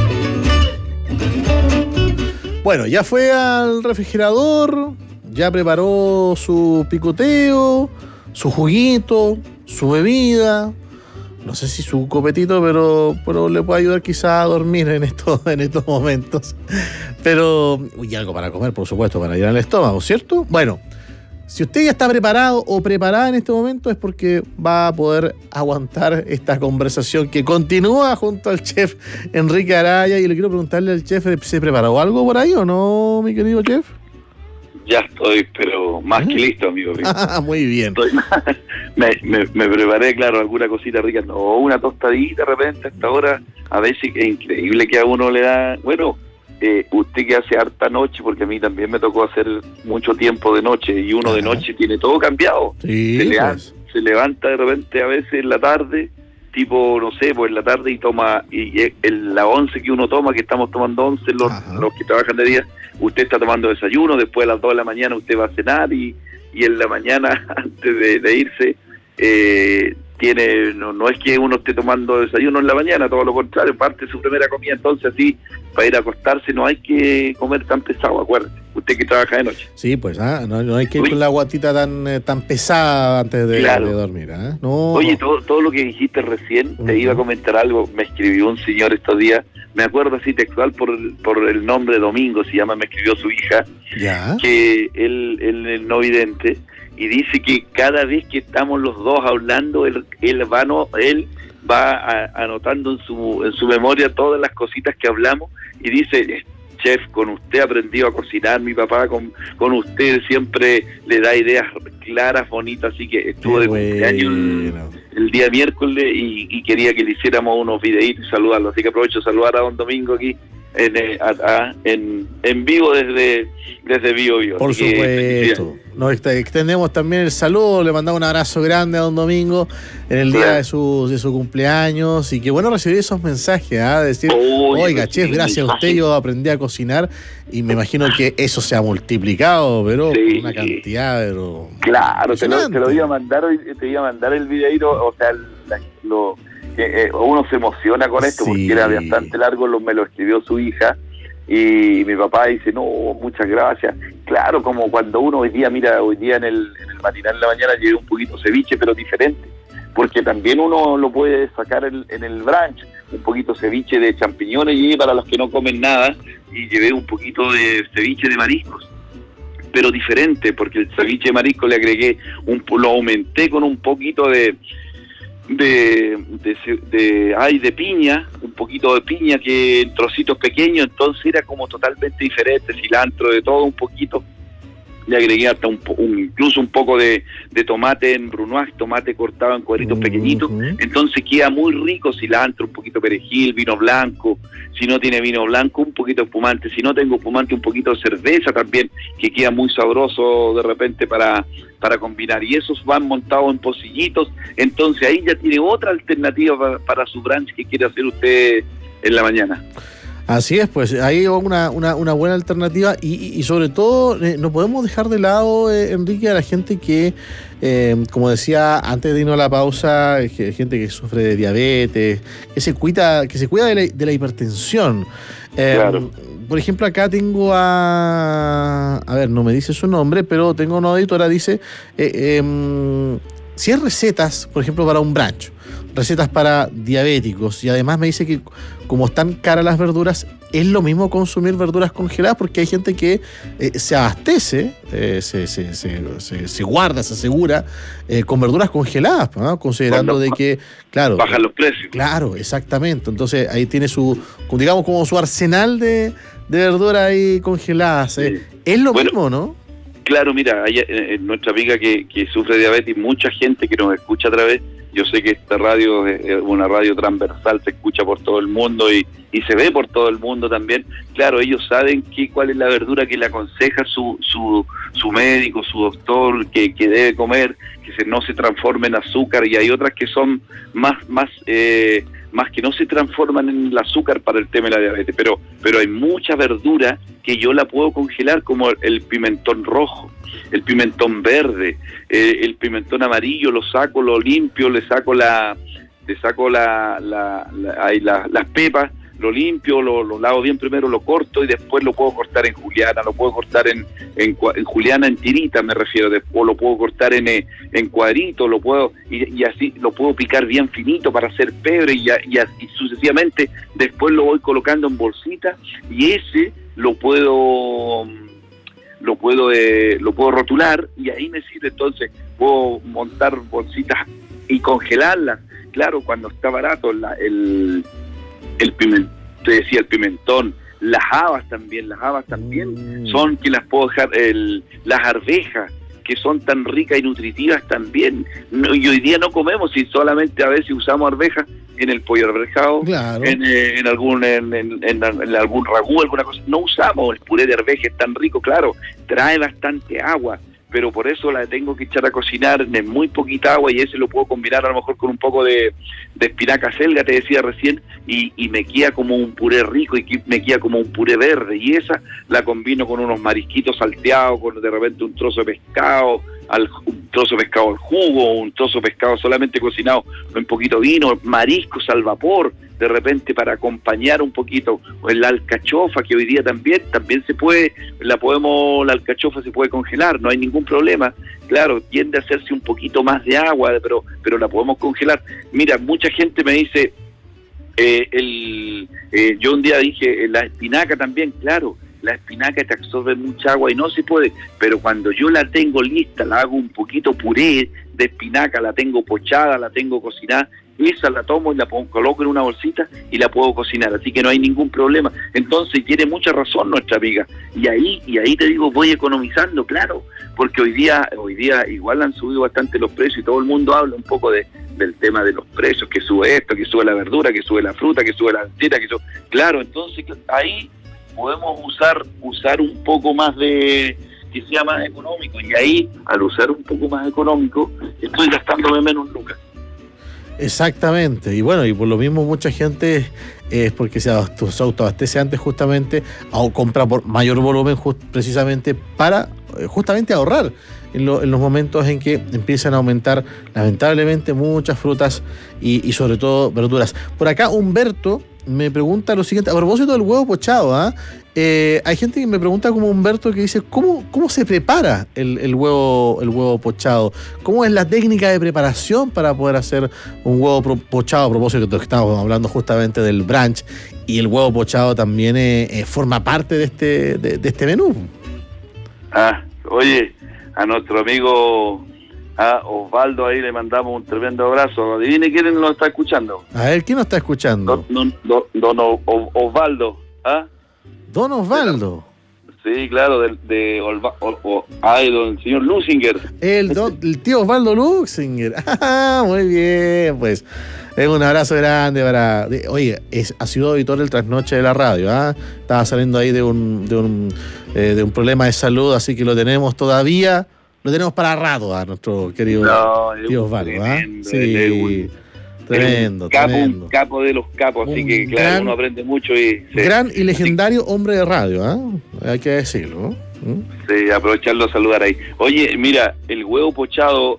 Bueno, ya fue al refrigerador, ya preparó su picoteo, su juguito, su bebida, no sé si su copetito, pero le puede ayudar quizá a dormir en estos momentos. Pero, y algo para comer, por supuesto, para llenar el estómago, ¿cierto? Bueno, si usted ya está preparado o preparada en este momento es porque va a poder aguantar esta conversación que continúa junto al chef Enrique Araya. Y le quiero preguntarle al chef, ¿se preparó algo por ahí o no, mi querido chef? Ya estoy, pero más que listo, amigo. Muy bien. Me preparé, claro, alguna cosita rica. No, una tostadita de repente a esta hora. A veces es increíble que a uno le da... Bueno, usted que hace harta noche, porque a mí también me tocó hacer mucho tiempo de noche, y uno de noche tiene todo cambiado. Sí, se levanta de repente a veces en la tarde tipo, no sé, pues en la tarde y toma, la 11 que uno toma, que estamos tomando 11 los que trabajan de día, usted está tomando desayuno, después a las 2 de la mañana usted va a cenar y en la mañana, antes de irse, no es que uno esté tomando desayuno en la mañana, todo lo contrario, parte de su primera comida, entonces así, para ir a acostarse no hay que comer tan pesado, acuérdate, usted que trabaja de noche. Sí, pues, no hay que ir con la guatita tan pesada antes de dormir, No. Oye, todo lo que dijiste recién, te iba a comentar algo, me escribió un señor estos días, me acuerdo así textual por el nombre Domingo, se llama, me escribió su hija, que él es no vidente, y dice que cada vez que estamos los dos hablando, él va anotando en su memoria todas las cositas que hablamos, y dice, chef, con usted aprendió a cocinar, mi papá con usted siempre le da ideas claras, bonitas, así que estuvo de cumpleaños el día miércoles y quería que le hiciéramos unos videitos y saludarlo, así que aprovecho de saludar a don Domingo aquí en vivo desde Bio Bio. Por supuesto. Nos extendemos también el saludo, le mandamos un abrazo grande a don Domingo en el día de su cumpleaños, y qué bueno recibir esos mensajes, de decir, oiga, chef, gracias a usted yo aprendí a cocinar, y me imagino que eso se ha multiplicado, pero una cantidad, pero... Claro, te lo iba a mandar, te iba a mandar el videito, o sea, uno se emociona con esto, porque era bastante largo, me lo escribió su hija, y mi papá dice, no, muchas gracias. Claro, como cuando uno hoy día en el matinal de la mañana llevé un poquito ceviche, pero diferente, porque también uno lo puede sacar en el brunch, un poquito ceviche de champiñones, y para los que no comen nada, y llevé un poquito de ceviche de mariscos, pero diferente, porque el ceviche de marisco le agregué, lo aumenté con un poquito de piña, un poquito de piña que en trocitos pequeños, entonces era como totalmente diferente, cilantro, de todo un poquito, le agregué hasta incluso un poco de tomate en brunoise, tomate cortado en cuadritos pequeñitos, entonces queda muy rico, cilantro, un poquito de perejil, vino blanco, si no tiene vino blanco, un poquito de espumante, si no tengo espumante, un poquito de cerveza también, que queda muy sabroso de repente para combinar, y esos van montados en pocillitos, entonces ahí ya tiene otra alternativa para su brunch que quiere hacer usted en la mañana. Así es, pues ahí una buena alternativa, y sobre todo no podemos dejar de lado, Enrique, a la gente que, como decía antes de irnos a la pausa, gente que sufre de diabetes, que se cuida de la hipertensión. Claro. Por ejemplo, acá tengo a ver, no me dice su nombre, pero tengo una auditora, dice, si hay recetas, por ejemplo, para un brunch, recetas para diabéticos, y además me dice que como están caras las verduras, es lo mismo consumir verduras congeladas, porque hay gente que se abastece, se guarda, se asegura con verduras congeladas, ¿no? Considerando de que, claro, bajan los precios. Claro, exactamente. Entonces ahí tiene digamos, como su arsenal de verduras ahí congeladas. Es lo mismo, ¿no? Claro, mira, hay, nuestra amiga que sufre de diabetes, mucha gente que nos escucha a través, yo sé que esta radio es una radio transversal, se escucha por todo el mundo y se ve por todo el mundo también. Claro, ellos saben cuál es la verdura que le aconseja su médico, su doctor, que debe comer, que no se transforme en azúcar, y hay otras que son más que no se transforman en el azúcar para el tema de la diabetes, pero hay mucha verdura que yo la puedo congelar, como el pimentón rojo, el pimentón verde, el pimentón amarillo, lo saco, lo limpio, le saco las pepas, lo limpio, lo lavo bien primero, lo corto, y después lo puedo cortar en juliana, lo puedo cortar en juliana, en tirita me refiero, o lo puedo cortar en cuadritos, lo puedo, y así lo puedo picar bien finito para hacer pebre, y sucesivamente después lo voy colocando en bolsitas, y ese lo puedo rotular, y ahí me sirve. Entonces puedo montar bolsitas y congelarlas. Claro, cuando está barato el pimentón, las habas también son que las puedo dejar, las arvejas, que son tan ricas y nutritivas también, y hoy día no comemos, y solamente a veces usamos arvejas en el pollo arvejado, claro, en algún ragú, alguna cosa, no usamos el puré de arveja, es tan rico, claro, trae bastante agua, pero por eso la tengo que echar a cocinar en muy poquita agua, y ese lo puedo combinar a lo mejor con un poco de espinaca selga, te decía recién, y me queda como un puré rico, y me queda como un puré verde, y esa la combino con unos marisquitos salteados, con de repente un trozo de pescado, un trozo de pescado al jugo, un trozo de pescado solamente cocinado con un poquito de vino, mariscos al vapor, de repente para acompañar un poquito, o la alcachofa, que hoy día también se puede, la alcachofa se puede congelar, no hay ningún problema. Claro, tiende a hacerse un poquito más de agua, pero la podemos congelar. Mira, mucha gente me dice, yo un día dije, la espinaca también, claro, la espinaca te absorbe mucha agua y no se puede, pero cuando yo la tengo lista, la hago un poquito puré de espinaca, la tengo pochada, la tengo cocinada, esa la tomo y la coloco en una bolsita y la puedo cocinar, así que no hay ningún problema. Entonces tiene mucha razón nuestra amiga, y ahí te digo, voy economizando, claro, porque hoy día igual han subido bastante los precios, y todo el mundo habla un poco del tema de los precios, que sube esto, que sube la verdura, que sube la fruta, que sube la leche, claro, entonces ahí podemos usar un poco más de que sea más económico, y ahí al usar un poco más económico estoy gastándome menos lucas. Exactamente, y bueno, y por lo mismo mucha gente es porque se autoabastece antes justamente, o compra por mayor volumen precisamente para justamente ahorrar en los momentos en que empiezan a aumentar lamentablemente muchas frutas y sobre todo verduras. Por acá Humberto me pregunta lo siguiente, a propósito del huevo pochado, hay gente que me pregunta, como Humberto, que dice, ¿cómo se prepara el huevo pochado? ¿Cómo es la técnica de preparación para poder hacer un huevo pochado? A propósito de que estamos hablando justamente del brunch, y el huevo pochado también forma parte de este menú. Oye, a nuestro amigo Osvaldo ahí le mandamos un tremendo abrazo. Adivine quién nos está escuchando. A ver, ¿quién nos está escuchando? Don Osvaldo. Don Osvaldo. Sí, claro, del señor Lusinger. El tío Osvaldo Lusinger. Muy bien, pues. Un abrazo grande para... Oye, ha sido editor del Trasnoche de la radio, Estaba saliendo ahí de un problema de salud, así que lo tenemos todavía. Lo tenemos para rato a nuestro querido tío Osvaldo, Sí, tremendo. Un capo de los capos, así que claro, uno aprende mucho. Gran y legendario hombre de radio, hay que decirlo, ¿no? Sí, aprovecharlo a saludar ahí. Oye, mira, el huevo pochado,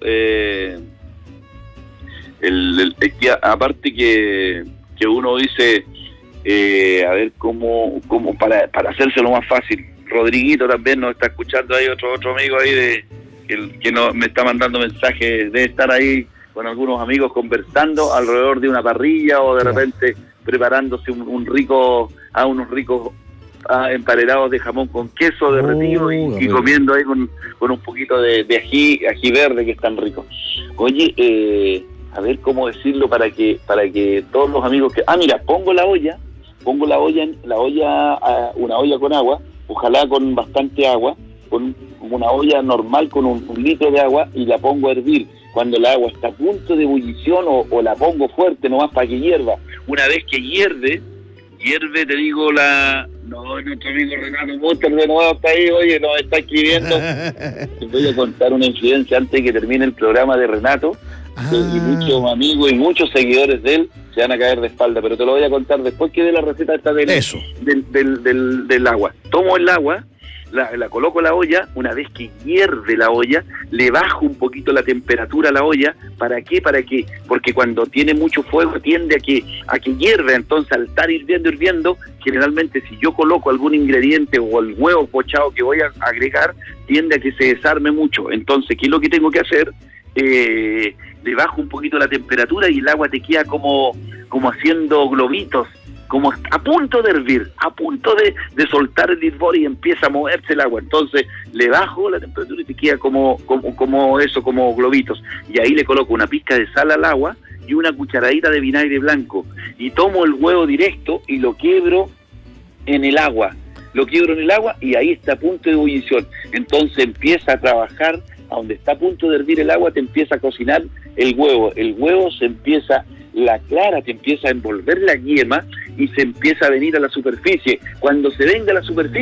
aparte que uno dice, a ver cómo para hacérselo más fácil. Rodriguito también nos está escuchando ahí, otro amigo ahí que me está mandando mensajes de estar ahí con algunos amigos conversando alrededor de una parrilla, o de repente preparándose unos ricos emparedados de jamón con queso derretido y comiendo ahí con un poquito de ají verde, que es tan rico. Oye, a ver cómo decirlo para que todos los amigos que... mira, pongo una olla con agua, ojalá con bastante agua, con una olla normal con un litro de agua, y la pongo a hervir. Cuando el agua está a punto de ebullición, o la pongo fuerte nomás para que hierva. Una vez que hierve, te digo, nuestro amigo Renato Muster de nuevo está ahí, oye, nos está escribiendo. Te voy a contar una infidencia antes de que termine el programa de Renato, y muchos amigos y muchos seguidores de él se van a caer de espalda, pero te lo voy a contar después que dé la receta esta del agua. Tomo el agua, la coloco en la olla. Una vez que hierve la olla, le bajo un poquito la temperatura a la olla. ¿Para qué? Porque cuando tiene mucho fuego tiende a que hierve. Entonces, al estar hirviendo, generalmente si yo coloco algún ingrediente o el huevo pochado que voy a agregar, tiende a que se desarme mucho. Entonces, ¿qué es lo que tengo que hacer? Le bajo un poquito la temperatura y el agua te queda como haciendo globitos, como a punto de hervir, a punto de soltar el hervor, y empieza a moverse el agua. Entonces le bajo la temperatura y te queda como globitos. Y ahí le coloco una pizca de sal al agua y una cucharadita de vinagre blanco. Y tomo el huevo directo y lo quiebro en el agua. Y ahí está a punto de ebullición. Entonces empieza a trabajar. A donde está a punto de hervir el agua, te empieza a cocinar el huevo. El huevo la clara te empieza a envolver la yema y se empieza a venir a la superficie. Cuando se venga a la superficie,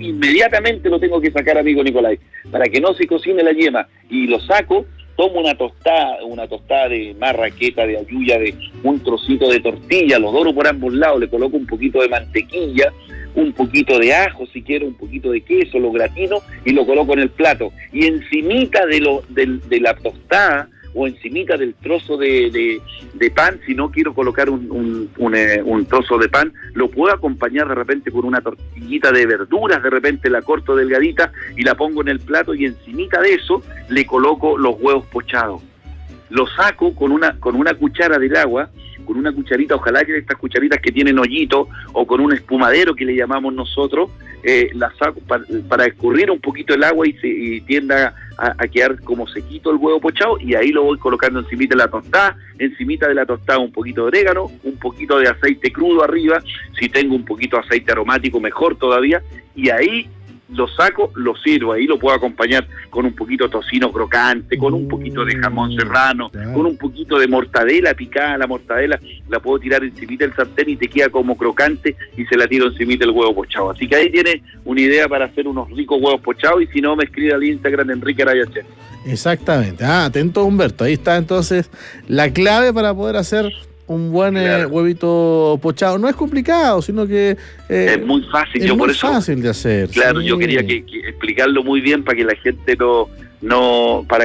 inmediatamente lo tengo que sacar, amigo Nicolai, para que no se cocine la yema, y lo saco, tomo una tostada de marraqueta, de ayuya, de un trocito de tortilla, lo doro por ambos lados, le coloco un poquito de mantequilla, un poquito de ajo, si quiero, un poquito de queso, lo gratino y lo coloco en el plato. Y encimita de la tostada, o encimita del trozo de pan, si no quiero colocar un trozo de pan, lo puedo acompañar de repente con una tortillita de verduras, de repente la corto delgadita y la pongo en el plato, y encimita de eso le coloco los huevos pochados. Lo saco con una cuchara del agua, con una cucharita, ojalá que estas cucharitas que tienen hoyito, o con un espumadero que le llamamos nosotros, la saco para escurrir un poquito el agua y tienda a quedar como sequito el huevo pochado, y ahí lo voy colocando encimita de la tostada un poquito de orégano, un poquito de aceite crudo arriba, si tengo un poquito de aceite aromático mejor todavía, y ahí lo saco, lo sirvo, ahí lo puedo acompañar con un poquito de tocino crocante, con un poquito de jamón serrano, con un poquito de mortadela picada. La mortadela la puedo tirar encimita del sartén y te queda como crocante, y se la tiro encimita el huevo pochado. Así que ahí tiene una idea para hacer unos ricos huevos pochados, y si no, me escribe al Instagram de Enrique Araya Chef. Exactamente. Atento, Humberto. Ahí está entonces la clave para poder hacer un buen huevito pochado. No es complicado, sino que es muy fácil. Es muy fácil de hacer. Claro, sí. Yo quería que explicarlo muy bien para que la gente para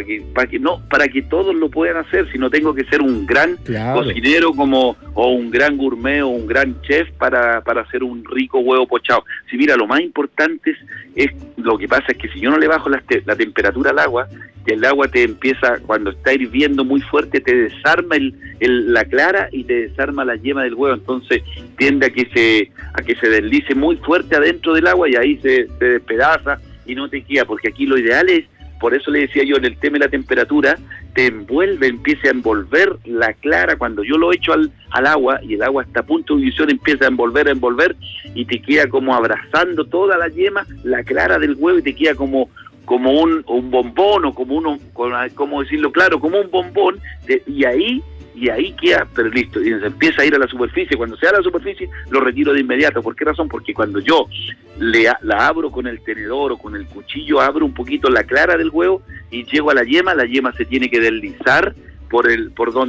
que todos lo puedan hacer, si no tengo que ser un gran cocinero o un gran gourmet o un gran chef para hacer un rico huevo pochado. Si mira, lo más importante es lo que pasa es que si yo no le bajo la temperatura al agua, el agua te empieza, cuando está hirviendo muy fuerte, te desarma la clara y te desarma la yema del huevo, entonces tiende a que se deslice muy fuerte adentro del agua, y ahí se despedaza y no te queda, porque aquí lo ideal es, por eso le decía yo, en el tema de la temperatura, empieza a envolver la clara. Cuando yo lo echo al agua, y el agua está a punto de ebullición, empieza a envolver, y te queda como abrazando toda la yema, la clara del huevo, y te queda como un bombón, o ¿cómo decirlo? Claro, como un bombón, y ahí queda, pero listo, y se empieza a ir a la superficie. Cuando se da a la superficie, lo retiro de inmediato. ¿Por qué razón? Porque cuando yo la abro con el tenedor o con el cuchillo, abro un poquito la clara del huevo y llego a la yema se tiene que deslizar por el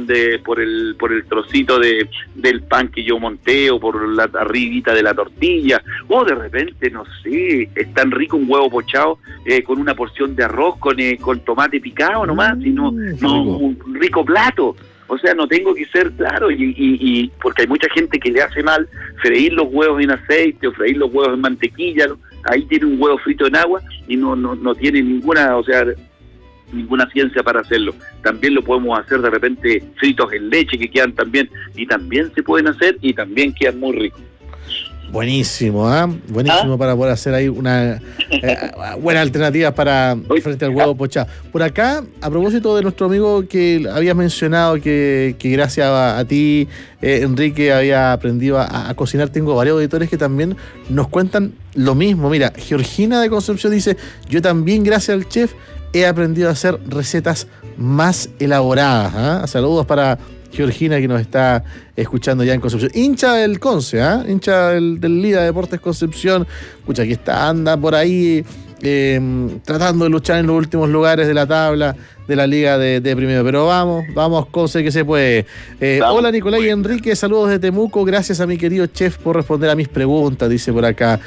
trocito del pan que yo monté, o por la arribita de la tortilla, o de repente, no sé, es tan rico un huevo pochado con una porción de arroz con tomate picado nomás, sino un rico plato. O sea, no tengo que ser claro, y porque hay mucha gente que le hace mal freír los huevos en aceite o freír los huevos en mantequilla, ¿no? Ahí tiene un huevo frito en agua y no tiene ninguna ciencia para hacerlo. También lo podemos hacer de repente fritos en leche, que quedan también, y también se pueden hacer y también quedan muy ricos. Buenísimo, buenísimo para poder hacer ahí una buena alternativa frente al huevo pochado. Por acá, a propósito de nuestro amigo que habías mencionado que gracias a ti, Enrique, había aprendido a cocinar, tengo varios auditores que también nos cuentan lo mismo. Mira, Georgina de Concepción dice: yo también, gracias al chef, he aprendido a hacer recetas más elaboradas. Saludos para Georgina, que nos está escuchando ya en Concepción. Hincha del Conce, hincha del Lida Deportes Concepción. Escucha, aquí anda por ahí tratando de luchar en los últimos lugares de la tabla de la Liga de Primero. Pero vamos, Conce, que se puede. Hola, Nicolás y Enrique, saludos desde Temuco. Gracias a mi querido chef por responder a mis preguntas, dice por acá.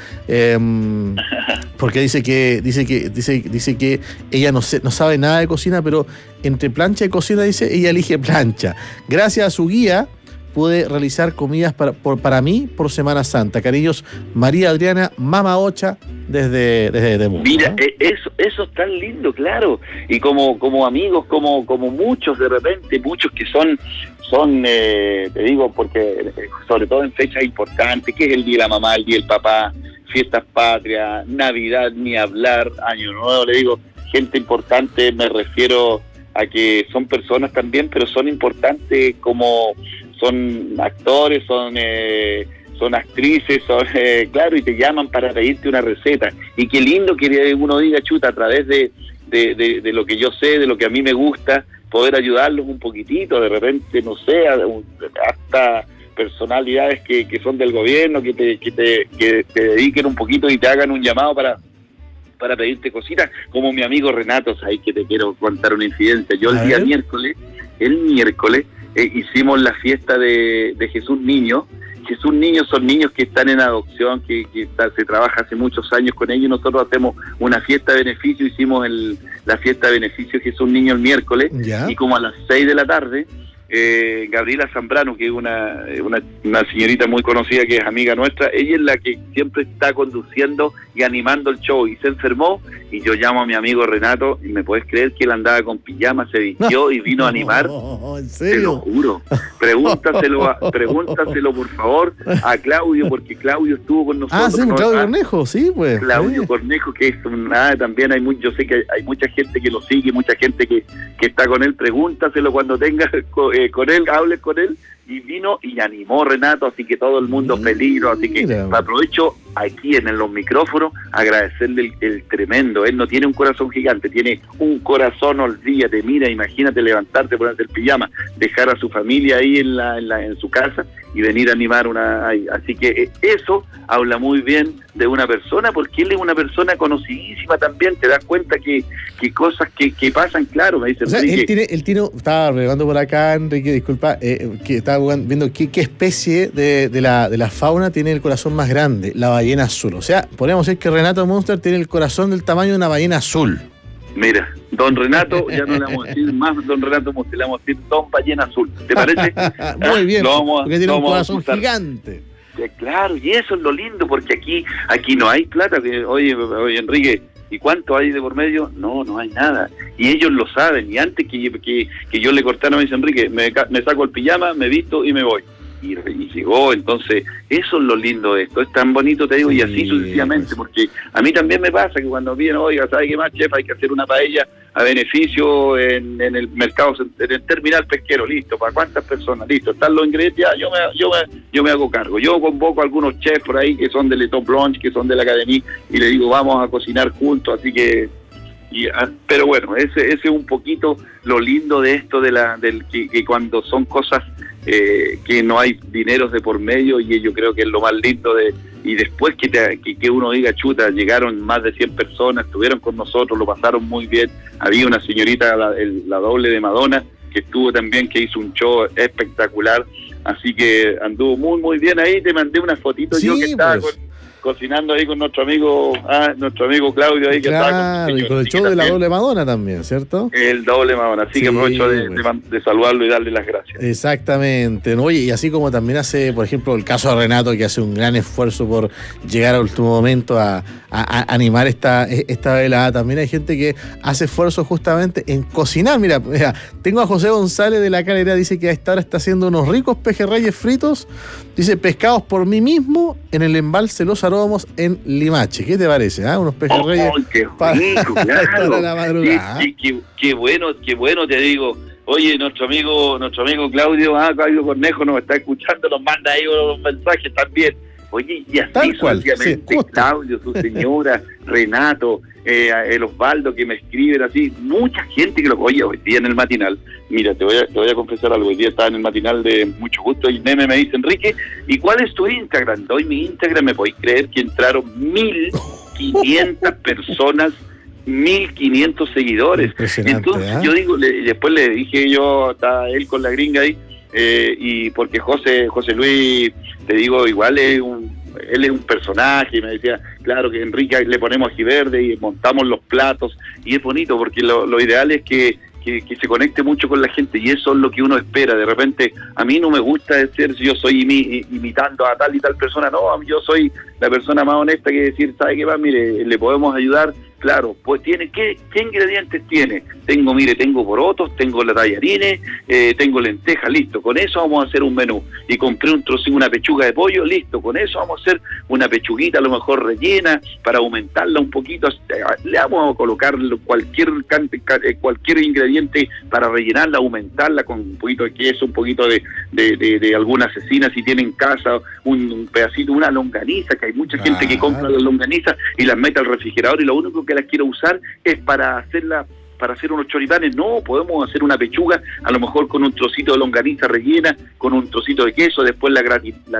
Porque dice que ella no sabe nada de cocina, pero entre plancha y cocina, dice, ella elige plancha. Gracias a su guía pude realizar comidas para mí por Semana Santa. Cariños, María Adriana Mama Ocha desde Temuco. Mira, eso es tan lindo, claro. Y como amigos, como muchos de repente, muchos que son te digo, porque sobre todo en fechas importantes, que es el Día de la Mamá, el Día del Papá, Fiestas Patrias, Navidad, ni hablar, Año Nuevo, le digo, gente importante, me refiero a que son personas también, pero son importantes, como son actores, son actrices, claro, y te llaman para pedirte una receta. Y qué lindo que uno diga, chuta, a través de lo que yo sé, de lo que a mí me gusta, poder ayudarlos un poquitito, de repente, no sé, hasta personalidades que son del gobierno, que te dediquen un poquito y te hagan un llamado para pedirte cositas, como mi amigo Renato, ahí que te quiero contar una incidencia. Yo el día miércoles hicimos la fiesta de Jesús Niño. Jesús Niño son niños que están en adopción, que se trabaja hace muchos años con ellos. Nosotros hacemos una fiesta de beneficio, hicimos la fiesta de beneficio Jesús Niño el miércoles, y como a las 6 de la tarde, Gabriela Zambrano, que es una señorita muy conocida, que es amiga nuestra, ella es la que siempre está conduciendo y animando el show, y se enfermó, y yo llamo a mi amigo Renato, y me puedes creer que él andaba con pijama, se vistió y vino a animar. ¿En serio? Te lo juro. Pregúntaselo por favor a Claudio, porque Claudio estuvo con nosotros. Sí, Claudio Cornejo, sí, pues. Claudio Cornejo, que es también yo sé que hay mucha gente que lo sigue, mucha gente que está con él. Pregúntaselo cuando tengas con él, hables con él, y vino y animó Renato, así que todo el mundo feliz, así que aprovecho aquí en los micrófonos agradecerle el tremendo. Él no tiene un corazón gigante, tiene un corazón, olvídate, mira, imagínate levantarte, ponerte el pijama, dejar a su familia ahí en su casa y venir a animar así que eso habla muy bien de una persona, porque él es una persona conocidísima también. Te das cuenta que cosas que pasan, claro, me dice Enrique. Él tiene, estaba relevando por acá, Enrique, disculpa, que estaba viendo qué especie de la fauna tiene el corazón más grande, la ballena azul. O sea, podríamos decir que Renato Munster tiene el corazón del tamaño de una ballena azul. Mira, don Renato, ya no le vamos a decir más don Renato Munster, le vamos a decir don Ballena Azul, ¿te parece? Muy bien, porque tiene un corazón gigante. Claro, y eso es lo lindo, porque aquí no hay plata. Oye, Enrique, ¿y cuánto hay de por medio? No hay nada. Y ellos lo saben, y antes que yo le cortara, me dice Enrique, me saco el pijama, me visto y me voy. Y llegó, entonces eso es lo lindo de esto, es tan bonito, te digo, y así sucesivamente, porque a mí también me pasa que cuando viene, oiga, ¿sabe qué más, chef? Hay que hacer una paella a beneficio en el mercado, en el terminal pesquero, listo, ¿para cuántas personas? Listo, están los ingredientes, yo me hago cargo. Yo convoco a algunos chefs por ahí que son del Top Lunch, que son de la academia, y le digo, vamos a cocinar juntos, así que... pero bueno, ese es un poquito lo lindo de esto, que cuando son cosas que no hay dineros de por medio, y yo creo que es lo más lindo y después que uno diga, chuta, llegaron más de 100 personas, estuvieron con nosotros, lo pasaron muy bien. Había una señorita, la doble de Madonna, que estuvo también, que hizo un show espectacular, así que anduvo muy muy bien ahí. Te mandé unas fotitos, yo que estaba cocinando ahí con nuestro amigo Claudio ahí, que estaba con el show de la doble Madonna también, ¿cierto? El doble Madonna, así que aprovecho de saludarlo y darle las gracias. Exactamente, ¿no? Oye, y así como también hace, por ejemplo, el caso de Renato, que hace un gran esfuerzo por llegar al último momento a animar esta velada, también hay gente que hace esfuerzo justamente en cocinar. Mira, tengo a José González de La Calera, dice que a esta hora está haciendo unos ricos pejerreyes fritos, dice, pescados por mí mismo en el embalse Los Aromos en Limache. ¿Qué te parece? Unos pejerreyes qué rico, claro. La madrugada. Qué bueno, te digo. Oye, nuestro amigo Claudio Cornejo nos está escuchando, nos manda ahí unos mensajes también. Oye, y así sucesivamente, Claudio, su señora, Renato, el Osvaldo, que me escriben así, mucha gente que oye, hoy día en el matinal, mira, te voy a confesar algo, hoy día estaba en el matinal de Mucho Gusto, y Neme me dice, Enrique, ¿y cuál es tu Instagram? Doy mi Instagram, me podéis creer que entraron 1.500 personas, 1.500 seguidores. Entonces yo digo, después le dije yo, está él con la gringa ahí, y porque José Luis, te digo, igual él es un personaje, y me decía, claro que Enrique le ponemos ají verde y montamos los platos, y es bonito porque lo ideal es que se conecte mucho con la gente, y eso es lo que uno espera. De repente, a mí no me gusta decir yo soy imitando a tal y tal persona, no, yo soy la persona más honesta que decir, ¿sabe qué más? Mire, le podemos ayudar. Claro, pues tiene, ¿qué ingredientes tiene? Tengo porotos, tengo tallarines, tengo lentejas, listo, con eso vamos a hacer un menú. Y compré una pechuga de pollo, listo, con eso vamos a hacer una pechuguita a lo mejor rellena, para aumentarla un poquito, le vamos a colocar cualquier ingrediente para rellenarla, aumentarla con un poquito de queso, un poquito de alguna cecina si tienen en casa, un pedacito, una longaniza, que hay mucha gente que compra la longaniza y las mete al refrigerador, y lo único que las quiero usar es para hacerla para hacer unos choripanes. No, podemos hacer una pechuga, a lo mejor con un trocito de longaniza rellena, con un trocito de queso, después la